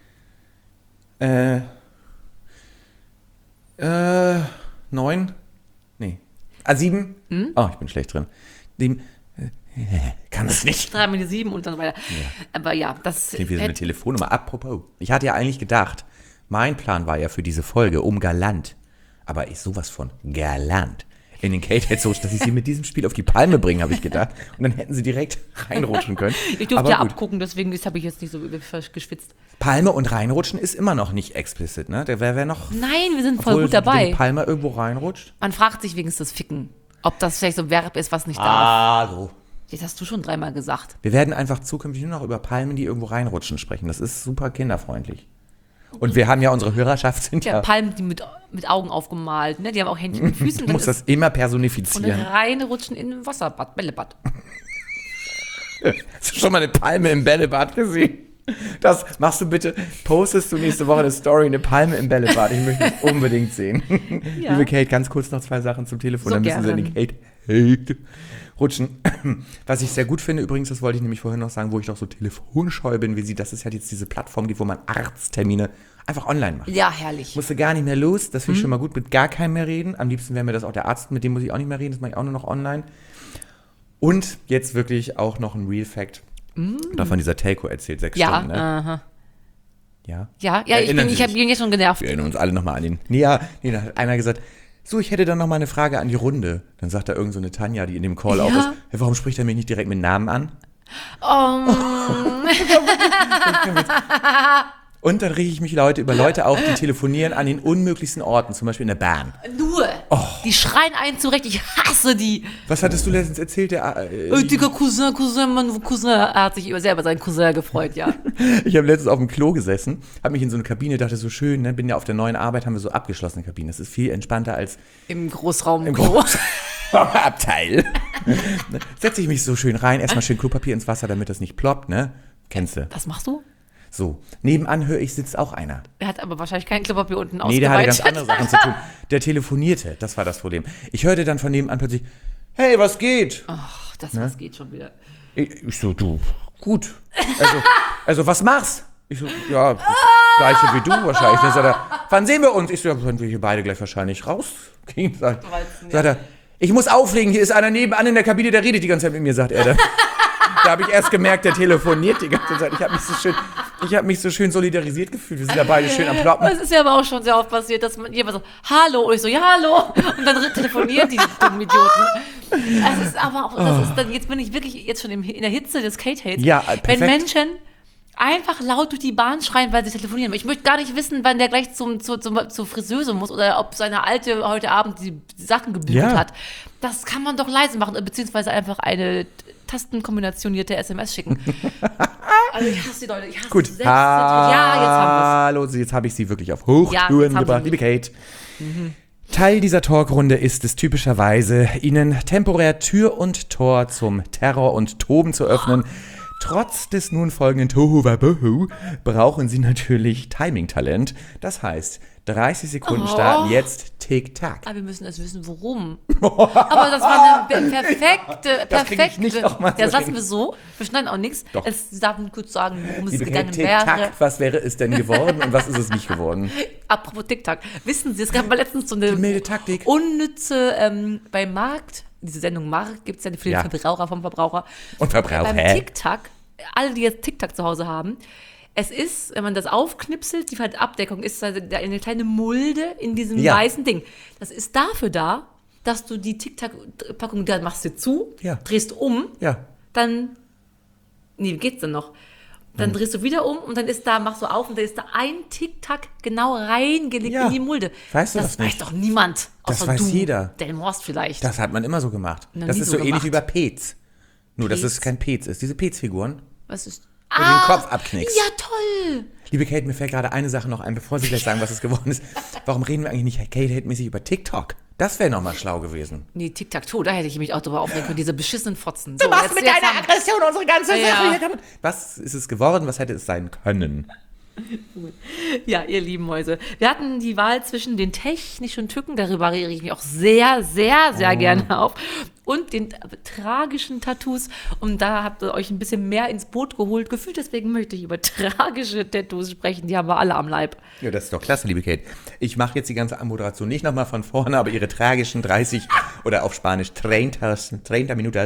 9. Nee. 7. Oh, ich bin schlecht drin. 7. Kann es nicht. 3 mal die 7 und dann weiter. Ja. Aber ja, das Klingt wie so eine Telefonnummer. Apropos. Ich hatte ja eigentlich gedacht, mein Plan war ja für diese Folge galant. Aber ich sowas von galant. in den Kate so, dass ich sie mit diesem Spiel auf die Palme bringe, habe ich gedacht. Und dann hätten sie direkt reinrutschen können. Ich durfte ja abgucken, deswegen habe ich jetzt nicht so geschwitzt. Palme und reinrutschen ist immer noch nicht explicit, ne? Der wäre noch... Nein, wir sind voll gut dabei. Wenn die Palme irgendwo reinrutscht. Man fragt sich wenigstens das Ficken, ob das vielleicht so ein Verb ist, was nicht darf. So. Das hast du schon 3-mal gesagt. Wir werden einfach zukünftig nur noch über Palmen, die irgendwo reinrutschen, sprechen. Das ist super kinderfreundlich. Und wir haben ja unsere Hörerschaft sind ja Palmen, die mit Augen aufgemalt, ne? Die haben auch Händchen mit Füßen. Du musst das immer personifizieren. Und reinrutschen in ein Wasserbad, Bällebad. Hast du schon mal eine Palme im Bällebad gesehen? Das machst du bitte, postest du nächste Woche eine Story, eine Palme im Bällebad. Ich möchte es unbedingt sehen. Ja. Liebe Kate, ganz kurz noch 2 Sachen zum Telefon, so dann müssen gern. Sie in die Kate rutschen. Was ich sehr gut finde, übrigens, das wollte ich nämlich vorhin noch sagen, wo ich doch so telefonscheu bin wie Sie, dass es ja jetzt diese Plattform gibt, wo man Arzttermine einfach online macht. Ja, herrlich. Musste gar nicht mehr los, das finde ich schon mal gut, mit gar keinem mehr reden. Am liebsten wäre mir das auch der Arzt, mit dem muss ich auch nicht mehr reden, das mache ich auch nur noch online. Und jetzt wirklich auch noch ein Real Fact. Da von dieser Telco erzählt, 6 Stunden, ne? Aha. Ja? Ja, ich bin jetzt schon genervt. Wir erinnern uns alle nochmal an den. Da hat einer gesagt, so, ich hätte dann nochmal eine Frage an die Runde. Dann sagt da irgend so eine Tanja, die in dem Call auch ist, hey, warum spricht er mich nicht direkt mit Namen an? Und dann rege ich mich über Leute auf, die telefonieren an den unmöglichsten Orten, zum Beispiel in der Bahn. Nur, die schreien einen zurecht, ich hasse die. Was hattest du letztens erzählt? Digga, Cousin, er hat sich sehr über seinen Cousin gefreut, ja. Ich habe letztens auf dem Klo gesessen, habe mich in so eine Kabine, dachte so schön, ne, bin ja auf der neuen Arbeit, haben wir so abgeschlossene Kabinen. Das ist viel entspannter als im Großraum. Im Großraumabteil. Setze ich mich so schön rein, erstmal schön Klopapier ins Wasser, damit das nicht ploppt, ne? Kennst du? Was machst du? So, nebenan höre ich, sitzt auch einer. Der hat aber wahrscheinlich kein Klopapier unten ausgeweitet. Nee, der hatte ganz andere Sachen zu tun. Der telefonierte, das war das Problem. Ich hörte dann von nebenan plötzlich, hey, was geht? Ach, was geht schon wieder. Ich so, du, gut. Also was machst? Ich so, ja, das Gleiche wie du wahrscheinlich. Dann sagt er, wann sehen wir uns? Ich so, ja, können wir hier beide gleich wahrscheinlich rausgehen. Sagt er, ich muss auflegen, hier ist einer nebenan in der Kabine, der redet die ganze Zeit mit mir, sagt er dann. Da habe ich erst gemerkt, der telefoniert die ganze Zeit. Ich habe mich so schön solidarisiert gefühlt. Wir sind da beide schön am Ploppen. Es ist ja aber auch schon sehr oft passiert, dass man jemand so, hallo, und ich so, ja, hallo. Und dann telefonieren die dummen Idioten. Es ist aber auch, jetzt bin ich wirklich jetzt schon in der Hitze des Kate-Hates. Ja, perfekt. Wenn Menschen einfach laut durch die Bahn schreien, weil sie telefonieren. Ich möchte gar nicht wissen, wann der gleich zur Friseuse muss oder ob seine Alte heute Abend die Sachen gebügelt hat. Das kann man doch leise machen, beziehungsweise einfach eine tastenkombinationierte SMS schicken. Also ich hasse die Leute, ich hasse gut. Jetzt haben wir es. Jetzt habe ich sie wirklich auf Hochtouren gebracht, liebe Kate. Teil dieser Talkrunde ist es typischerweise, Ihnen temporär Tür und Tor zum Terror und Toben zu öffnen. Trotz des nun folgenden Tohuwabohu brauchen Sie natürlich Timing-Talent. Das heißt, 30 Sekunden starten jetzt Tick-Tack. Aber wir müssen erst wissen, worum. Aber das war eine perfekte. Das krieg ich nicht noch mal so das lassen wir so. Wir schneiden auch nichts. Sie darf kurz sagen, worum es gegangen wäre. Was wäre es denn geworden und was ist es nicht geworden? Apropos Tick-Tack. Wissen Sie, es gab mal letztens so eine Meldetaktik. Unnütze beim Markt. Diese Sendung Markt gibt es ja für den Verbraucher vom Verbraucher. Und Verbraucher. Beim Tic-Tac, alle, die jetzt Tic-Tac zu Hause haben, es ist, wenn man das aufknipselt, die Abdeckung ist eine kleine Mulde in diesem weißen Ding. Das ist dafür da, dass du die Tic-Tac-Packung, da machst du zu, drehst um, dann, wie geht's denn noch? Dann drehst du wieder um und dann machst du auf und dann ist da ein Tic-Tac genau reingelegt in die Mulde. Weißt du das nicht? Das weiß doch niemand. Das weiß jeder. Delmhorst vielleicht. Das hat man immer so gemacht. Das ist so ähnlich wie bei Pez. Nur, dass es kein Pez ist. Diese Pez-Figuren. Was ist? Wo du den Kopf abknickst. Ja, toll. Liebe Kate, mir fällt gerade eine Sache noch ein, bevor Sie gleich sagen, was es geworden ist. Warum reden wir eigentlich nicht Kate-Hate-mäßig über TikTok? Das wäre nochmal schlau gewesen. Nee, Tic-Tac-Toe, da hätte ich mich auch drüber aufregen können, diese beschissenen Fotzen. So, du machst mit deiner Aggression unsere ganze Sache hier kaputt. Was ist es geworden? Was hätte es sein können? Ja, ihr lieben Mäuse. Wir hatten die Wahl zwischen den technischen Tücken, darüber rege ich mich auch sehr, sehr, sehr gerne auf, und den tragischen Tattoos. Und da habt ihr euch ein bisschen mehr ins Boot geholt gefühlt. Deswegen möchte ich über tragische Tattoos sprechen. Die haben wir alle am Leib. Ja, das ist doch klasse, liebe Kate. Ich mache jetzt die ganze Moderation nicht nochmal von vorne, aber ihre tragischen 30 oder auf Spanisch 30 Minutas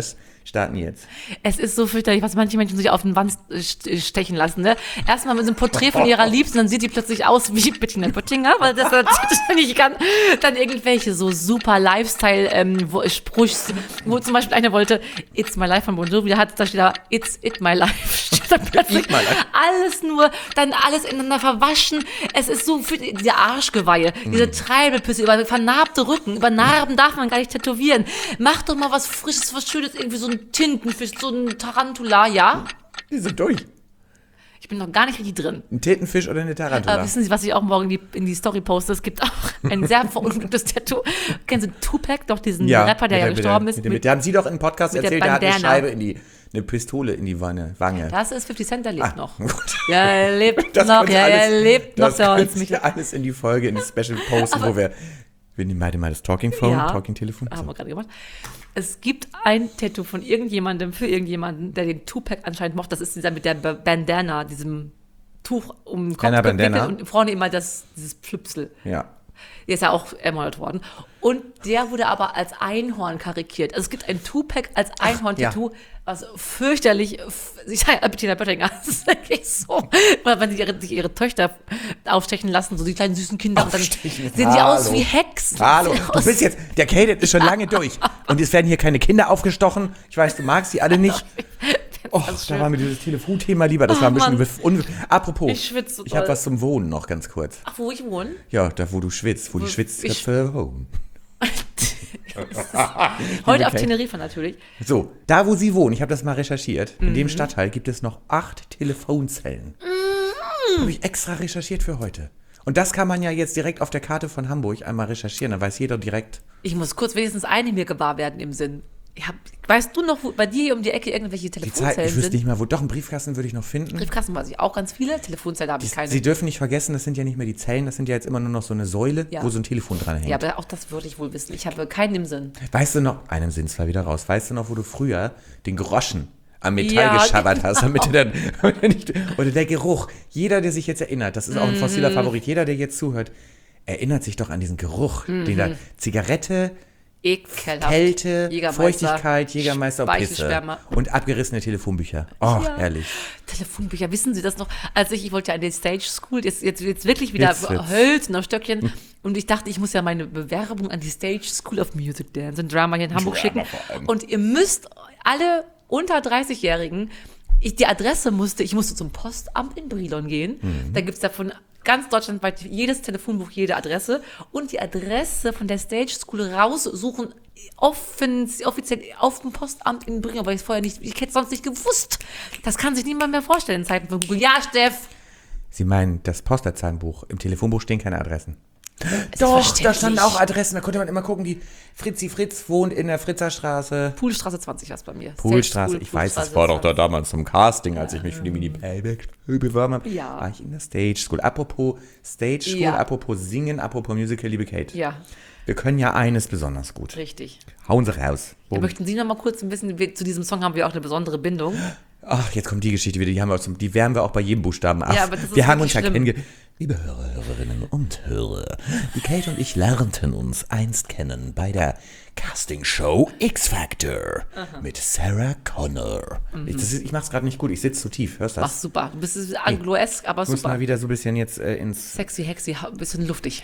starten jetzt. Es ist so fürchterlich, was manche Menschen sich auf den Wand stechen lassen. Ne? Erstmal mit so einem Porträt von ihrer Liebsten, dann sieht die plötzlich aus wie Bettina Böttinger, weil das nicht kann. Dann irgendwelche so super Lifestyle-Sprüche, wo zum Beispiel einer wollte, It's my life von Bon Jovi, da steht da, It's it my life. Steht da plötzlich alles nur, dann alles ineinander verwaschen. Es ist so, diese Arschgeweihe, diese Treibelpüsse, über vernarbte Rücken, über Narben darf man gar nicht tätowieren. Mach doch mal was Frisches, was Schönes, irgendwie so ein Tintenfisch, so ein Tarantula, ja? Die sind durch. Ich bin noch gar nicht richtig drin. Ein Tintenfisch oder eine Tarantula? Wissen Sie, was ich auch morgen in die Story poste? Es gibt auch ein sehr verunglücktes Tattoo. Kennen Sie Tupac, doch diesen Rapper, der ja gestorben ist? Der haben Sie doch im Podcast erzählt, der hat eine Scheibe eine Pistole in die Wange. Das ist 50 Cent, der lebt noch. Gut. Ja, er lebt noch, er lebt noch. Das könnt ihr alles in die Folge, in die Special posten, wo wir nehmen beide mal das Talking Phone, Talking Telefon. Haben wir gerade gemacht. Es gibt ein Tattoo von irgendjemandem für irgendjemanden, der den Tupac anscheinend mochte. Das ist dieser mit der Bandana, diesem Tuch um den Kopf gewickelt und vorne immer dieses Plüpsel. Ja. Der ist ja auch ermordet worden. Und der wurde aber als Einhorn karikiert. Also es gibt ein Tupac als Einhorn-Tattoo, was fürchterlich, ich sage ja, Bettina Böttinger, das ist wirklich so. Oder wenn sie sich ihre Töchter aufstechen lassen, so die kleinen süßen Kinder, und dann sehen sie aus wie Hexen. Hallo, du bist jetzt, der Kate ist schon lange durch. Und es werden hier keine Kinder aufgestochen. Ich weiß, du magst die alle nicht. Da war mir dieses Telefonthema lieber. Das war ein bisschen Apropos, ich schwitze so ich habe was zum Wohnen noch ganz kurz. Ach, wo ich wohne? Ja, da wo du schwitzt, wo die Schwitzköpfe wohnen. Heute auf Teneriffa natürlich. So, da wo sie wohnen, ich habe das mal recherchiert, in dem Stadtteil gibt es noch 8 Telefonzellen. Habe ich extra recherchiert für heute. Und das kann man ja jetzt direkt auf der Karte von Hamburg einmal recherchieren, dann weiß jeder direkt. Ich muss kurz wenigstens eine mir gewahr werden im Sinn. Weißt du noch, wo bei dir um die Ecke irgendwelche Telefonzellen sind? Ich wüsste nicht mehr, doch einen Briefkasten würde ich noch finden. Briefkasten weiß ich auch ganz viele, Telefonzellen habe ich keine. Sie dürfen nicht vergessen, das sind ja nicht mehr die Zellen, das sind ja jetzt immer nur noch so eine Säule, wo so ein Telefon dran hängt. Ja, aber auch das würde ich wohl wissen. Ich habe keinen im Sinn. Weißt du noch, einen Sinn zwar wieder raus, weißt du noch, wo du früher den Groschen am Metall geschabbert hast, damit du dann, oder der Geruch, jeder, der sich jetzt erinnert, das ist auch ein fossiler Favorit, jeder, der jetzt zuhört, erinnert sich doch an diesen Geruch, den da Zigarette, ekelhaft. Kälte, Jägermeister, Feuchtigkeit, Jägermeister, Pisse und abgerissene Telefonbücher. Oh, herrlich. Telefonbücher, wissen Sie das noch? Ich wollte ja an die Stage School, jetzt wirklich wieder Hölzen auf Stöckchen. Und ich dachte, ich muss ja meine Bewerbung an die Stage School of Music Dance und Drama hier in Hamburg schicken. Und ihr müsst alle unter 30-Jährigen, ich musste zum Postamt in Brilon gehen. Da gibt es davon ganz deutschlandweit jedes Telefonbuch, jede Adresse und die Adresse von der Stage School raussuchen, offiziell auf dem Postamt in Brilon, weil ich es vorher nicht, ich hätte es sonst nicht gewusst. Das kann sich niemand mehr vorstellen in Zeiten von Google. Ja, Steff! Sie meinen das Postleitzahlenbuch. Im Telefonbuch stehen keine Adressen. Doch, da standen auch Adressen, da konnte man immer gucken, die Fritzi Fritz wohnt in der Fritzerstraße. Poolstraße 20 war es bei mir. Poolstraße, ich weiß, das war doch da damals zum Casting, als ich mich für die Mini-Playback beworben habe. Ja. War ich in der Stage School. Apropos Stage School, apropos Singen, apropos Musical, liebe Kate. Ja. Wir können ja eines besonders gut. Richtig. Hauen Sie raus. Ja, möchten Sie noch mal kurz ein bisschen, zu diesem Song haben wir auch eine besondere Bindung. Ach, jetzt kommt die Geschichte wieder, die wärmen wir auch bei jedem Buchstaben ab. Ja, aber das ist wir haben uns ja kennengelernt. Liebe Hörerinnen und Hörer, die Kate und ich lernten uns einst kennen bei der Castingshow X-Factor mit Sarah Connor. Ich mach's gerade nicht gut, ich sitze zu tief, hörst du das? Ach, super. Du bist angloesk, aber super. Ich muss mal wieder so ein bisschen jetzt Sexy, hexy, ein bisschen luftig.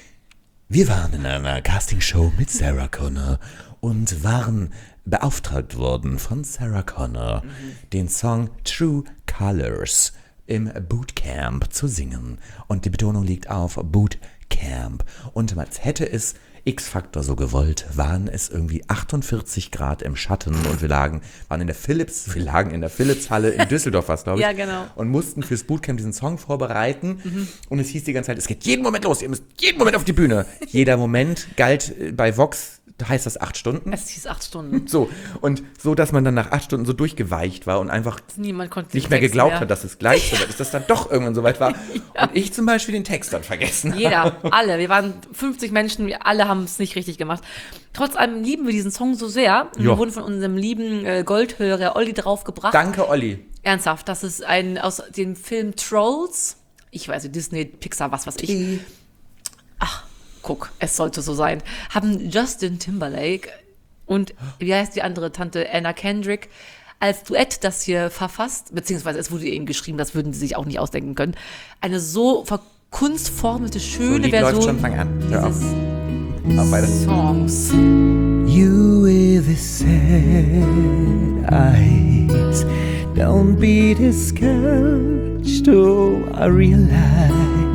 Wir waren in einer Castingshow mit Sarah Connor und waren beauftragt worden von Sarah Connor, den Song True Colors im Bootcamp zu singen. Und die Betonung liegt auf Bootcamp. Und als hätte es X-Factor so gewollt, waren es irgendwie 48 Grad im Schatten und wir lagen in der Philips-Halle in Düsseldorf, was glaube ich. Ja, genau. Und mussten fürs Bootcamp diesen Song vorbereiten. Und es hieß die ganze Zeit, es geht jeden Moment los, ihr müsst jeden Moment auf die Bühne. Jeder Moment galt bei Vox, heißt das 8 Stunden. Es hieß 8 Stunden. So, und so, dass man dann nach 8 Stunden so durchgeweicht war und einfach nicht mehr geglaubt hat, dass es gleich so weit ist, dass dann doch irgendwann so weit war. Ja. Und ich zum Beispiel den Text dann vergessen Jeder, alle. Wir waren 50 Menschen, wir alle haben es nicht richtig gemacht. Trotz allem lieben wir diesen Song so sehr. Wir wurden von unserem lieben Goldhörer Olli draufgebracht. Danke, Olli. Ernsthaft, das ist aus dem Film Trolls. Ich weiß nicht, Disney, Pixar, was weiß ich. Ach, guck, es sollte so sein. Haben Justin Timberlake und wie heißt die andere Tante, Anna Kendrick, als Duett das hier verfasst, beziehungsweise es wurde ihnen geschrieben, das würden sie sich auch nicht ausdenken können. Eine so verkunstformelte, schöne Lied Version läuft schon, fang an. Hör auf. Auf weiter. Songs. You with the sad eyes, don't be discouraged, oh, I realize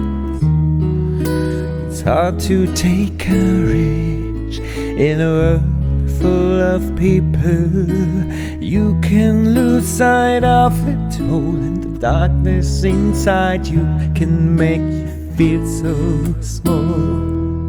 it's hard to take courage in a world full of people. You can lose sight of it all, and the darkness inside you can make you feel so small.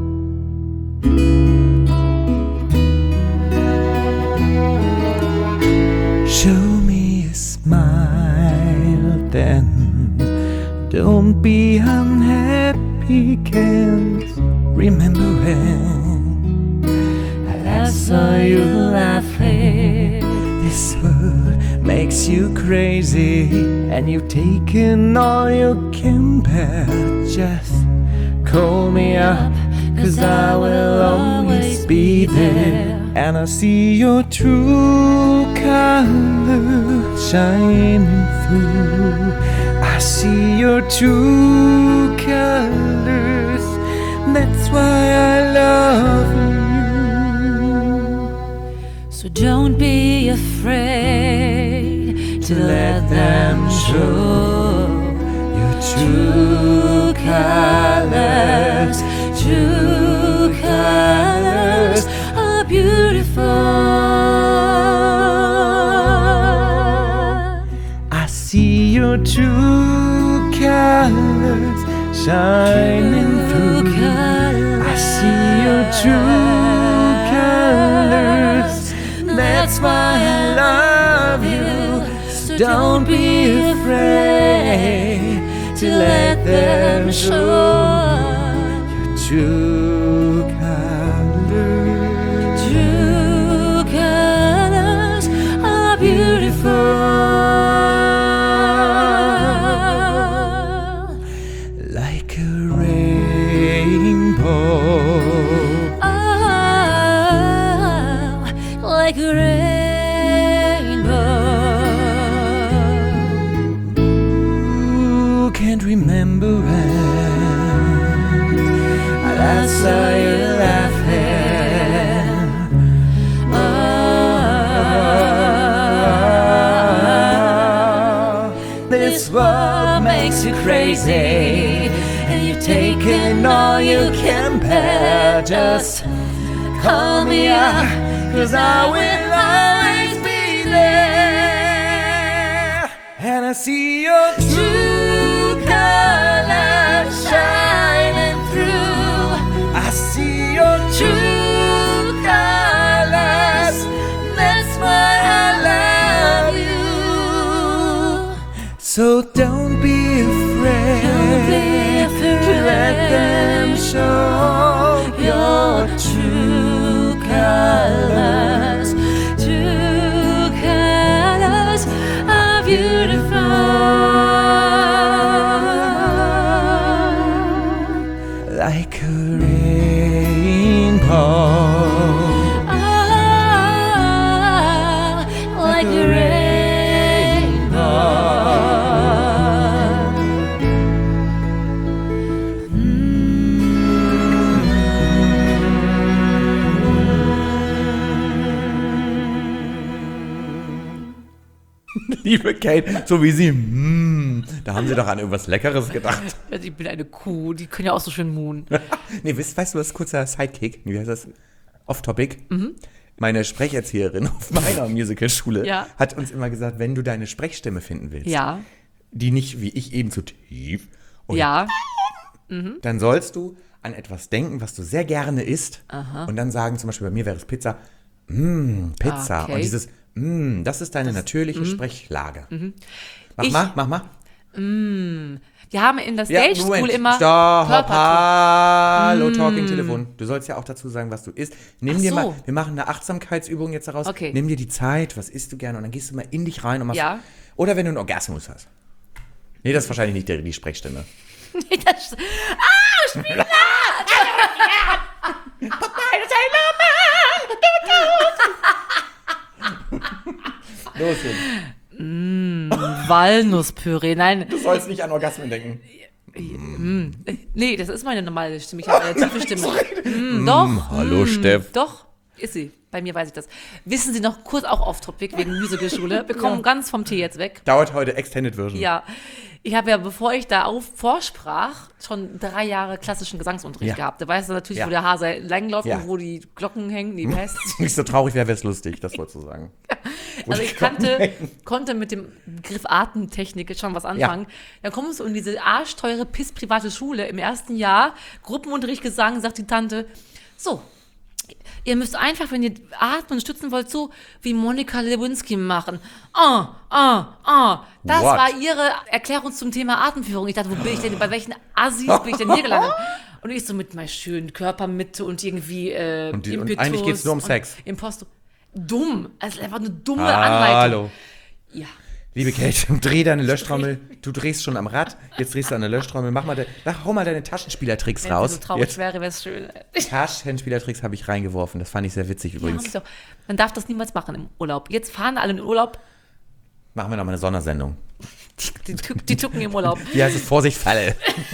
Show me a smile then, don't be unhappy, can't remember when I last saw you laughing. This world makes you crazy, and you've taken all you can bear. Just call me up, 'cause I will always be there. And I see your true colors shining through. I see your true colors. That's why I love you. So don't be afraid to let them show Your true colors. True colors are beautiful. I see your true colors shining through. I see your true colors. That's why I love you. So don't be afraid to let them show your true colors. True colors are beautiful. Like a rainbow. Oh, like a rainbow. You can't remember when I last saw you laughing. Oh, this world makes you crazy, and you've taken all you can bear. Just call me up, 'cause I will always be there. And I see your true colors shining through. I see your true colors. That's why I love you. So don't be afraid to let them show your true colors. True colors are beautiful. Like a rainbow. Like a rainbow. Liebe Kate, so wie sie, da haben sie doch an irgendwas Leckeres gedacht. Also ich bin eine Kuh, die können ja auch so schön muhen. Nee, weißt du was, kurzer Sidekick, wie heißt das? Off-Topic. Meine Sprecherzieherin auf meiner Musicalschule hat uns immer gesagt, wenn du deine Sprechstimme finden willst, die nicht wie ich eben zu tief oder dann sollst du an etwas denken, was du sehr gerne isst und dann sagen, zum Beispiel bei mir wäre es Pizza, Pizza. Okay. Und dieses das ist deine natürliche Sprechlage. Mach mal. Wir haben in der Stage School immer Stopp, hallo, Talking Telefon. Du sollst ja auch dazu sagen, was du isst. Nimm dir mal, wir machen eine Achtsamkeitsübung jetzt daraus. Okay. Nimm dir die Zeit, was isst du gerne und dann gehst du mal in dich rein und machst. Ja. Oder wenn du einen Orgasmus hast. Nee, das ist wahrscheinlich nicht die Sprechstimme. Spinat! Los hin. Walnusspüree, nein. Du sollst nicht an Orgasmen denken. Nee, das ist meine normale Stimme. Ich habe eine tiefe Stimme. Doch. Hallo, Steff. Doch, ist sie. Bei mir weiß ich das. Wissen Sie noch, kurz auch off-topic wegen Musicalschule. Wir kommen ganz vom Tee jetzt weg. Dauert heute Extended Version. Ja. Ich habe ja, bevor ich da vorsprach, schon 3 Jahre klassischen Gesangsunterricht gehabt. Da weißt du natürlich, wo der Hase langläuft und wo die Glocken hängen, die Pest. Nicht so traurig wäre es lustig, das wolltest du sagen. Also ich konnte mit dem Begriff Atemtechnik schon was anfangen. Ja. Dann kommst du in diese arschteure, pissprivate Schule im ersten Jahr, Gruppenunterricht Gesang, sagt die Tante, so, ihr müsst einfach, wenn ihr atmen und stützen wollt, so wie Monika Lewinsky machen. Das war ihre Erklärung zum Thema Atemführung. Ich dachte, wo bin ich denn, bei welchen Assis bin ich denn hier gelandet? Und ich so mit meiner schönen Körpermitte und irgendwie Impetus. Und eigentlich geht es nur um Sex. Imposto. Dumm. Also einfach eine dumme Anleitung. Hallo. Ja. Liebe Kate, dreh deine Löschtrommel. Du drehst schon am Rad, jetzt drehst du an der Löschtrommel. Hau mal deine Taschenspielertricks raus. Wenn es so traurig wäre, wäre es schön. Taschenspielertricks habe ich reingeworfen. Das fand ich sehr witzig übrigens. Ja, man darf das niemals machen im Urlaub. Jetzt fahren alle in den Urlaub. Machen wir noch mal eine Sondersendung. Die tucken im Urlaub. Wie heißt es? Vorsicht, Falle.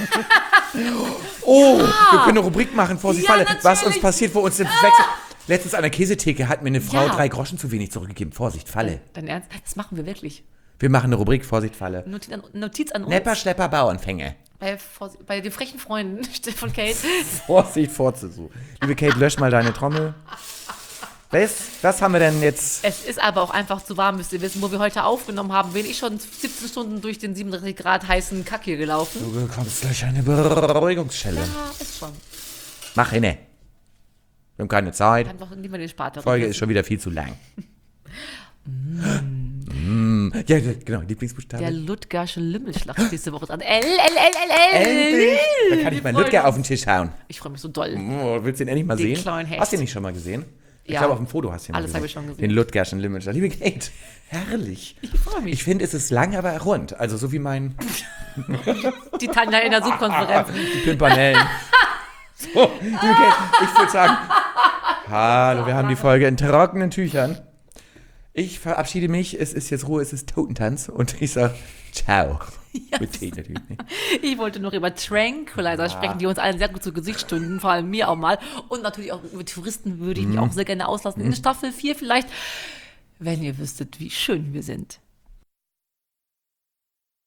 Wir können eine Rubrik machen, Vorsicht, Falle. Natürlich. Was uns passiert, wo uns den Wechsel... Letztens an der Käsetheke hat mir eine Frau 3 Groschen zu wenig zurückgegeben. Vorsicht, Falle. Dein Ernst? Das machen wir wirklich. Wir machen eine Rubrik, Vorsicht, Falle. Notiz an uns. Nepper, Schlepper, Bauernfänge. Bei den frechen Freunden von Kate. Vorsicht, vorzusuchen. Liebe Kate, lösch mal deine Trommel. Was haben wir denn jetzt? Es ist aber auch einfach zu warm, müsst ihr wissen, wo wir heute aufgenommen haben. Bin ich schon 17 Stunden durch den 37 Grad heißen Kack hier gelaufen. Du bekommst gleich eine Beruhigungsschelle. Ja, ist schon. Mach hinne. Wir haben keine Zeit. Einfach lieber den Spaß. Die Folge ist schon wieder viel zu lang. Ja, genau, Lieblingsbuchstabe. Der Ludgersche Lümmelschlag nächste Woche dran. Endlich! Da kann ich meinen Ludger auf den Tisch hauen. Ich freue mich so doll. Willst du den endlich mal Den sehen? kleinen Hecht. Hast du den nicht schon mal gesehen? Ich Ja. glaube, auf dem Foto hast du ihn mal Alles gesehen. habe ich schon gesehen. Den Ludgerschen Lümmelschlag. Liebe Kate, herrlich. Ich freue mich. Ich finde, es ist lang, aber rund. Also so wie mein... Die Tanja in der Subkonferenz. Die Pimpanellen. So, liebe Kate, ich würde sagen... Hallo, wir haben die Folge in trockenen Tüchern. Ich verabschiede mich, es ist jetzt Ruhe, es ist Totentanz und ich sage ciao. Ja. Mit Tee natürlich nicht. Ich wollte noch über Tranquilizer sprechen, die uns allen sehr gut zu Gesicht stunden, vor allem mir auch mal. Und natürlich auch über Touristen würde ich mich auch sehr gerne auslassen. In Staffel 4 vielleicht, wenn ihr wüsstet, wie schön wir sind.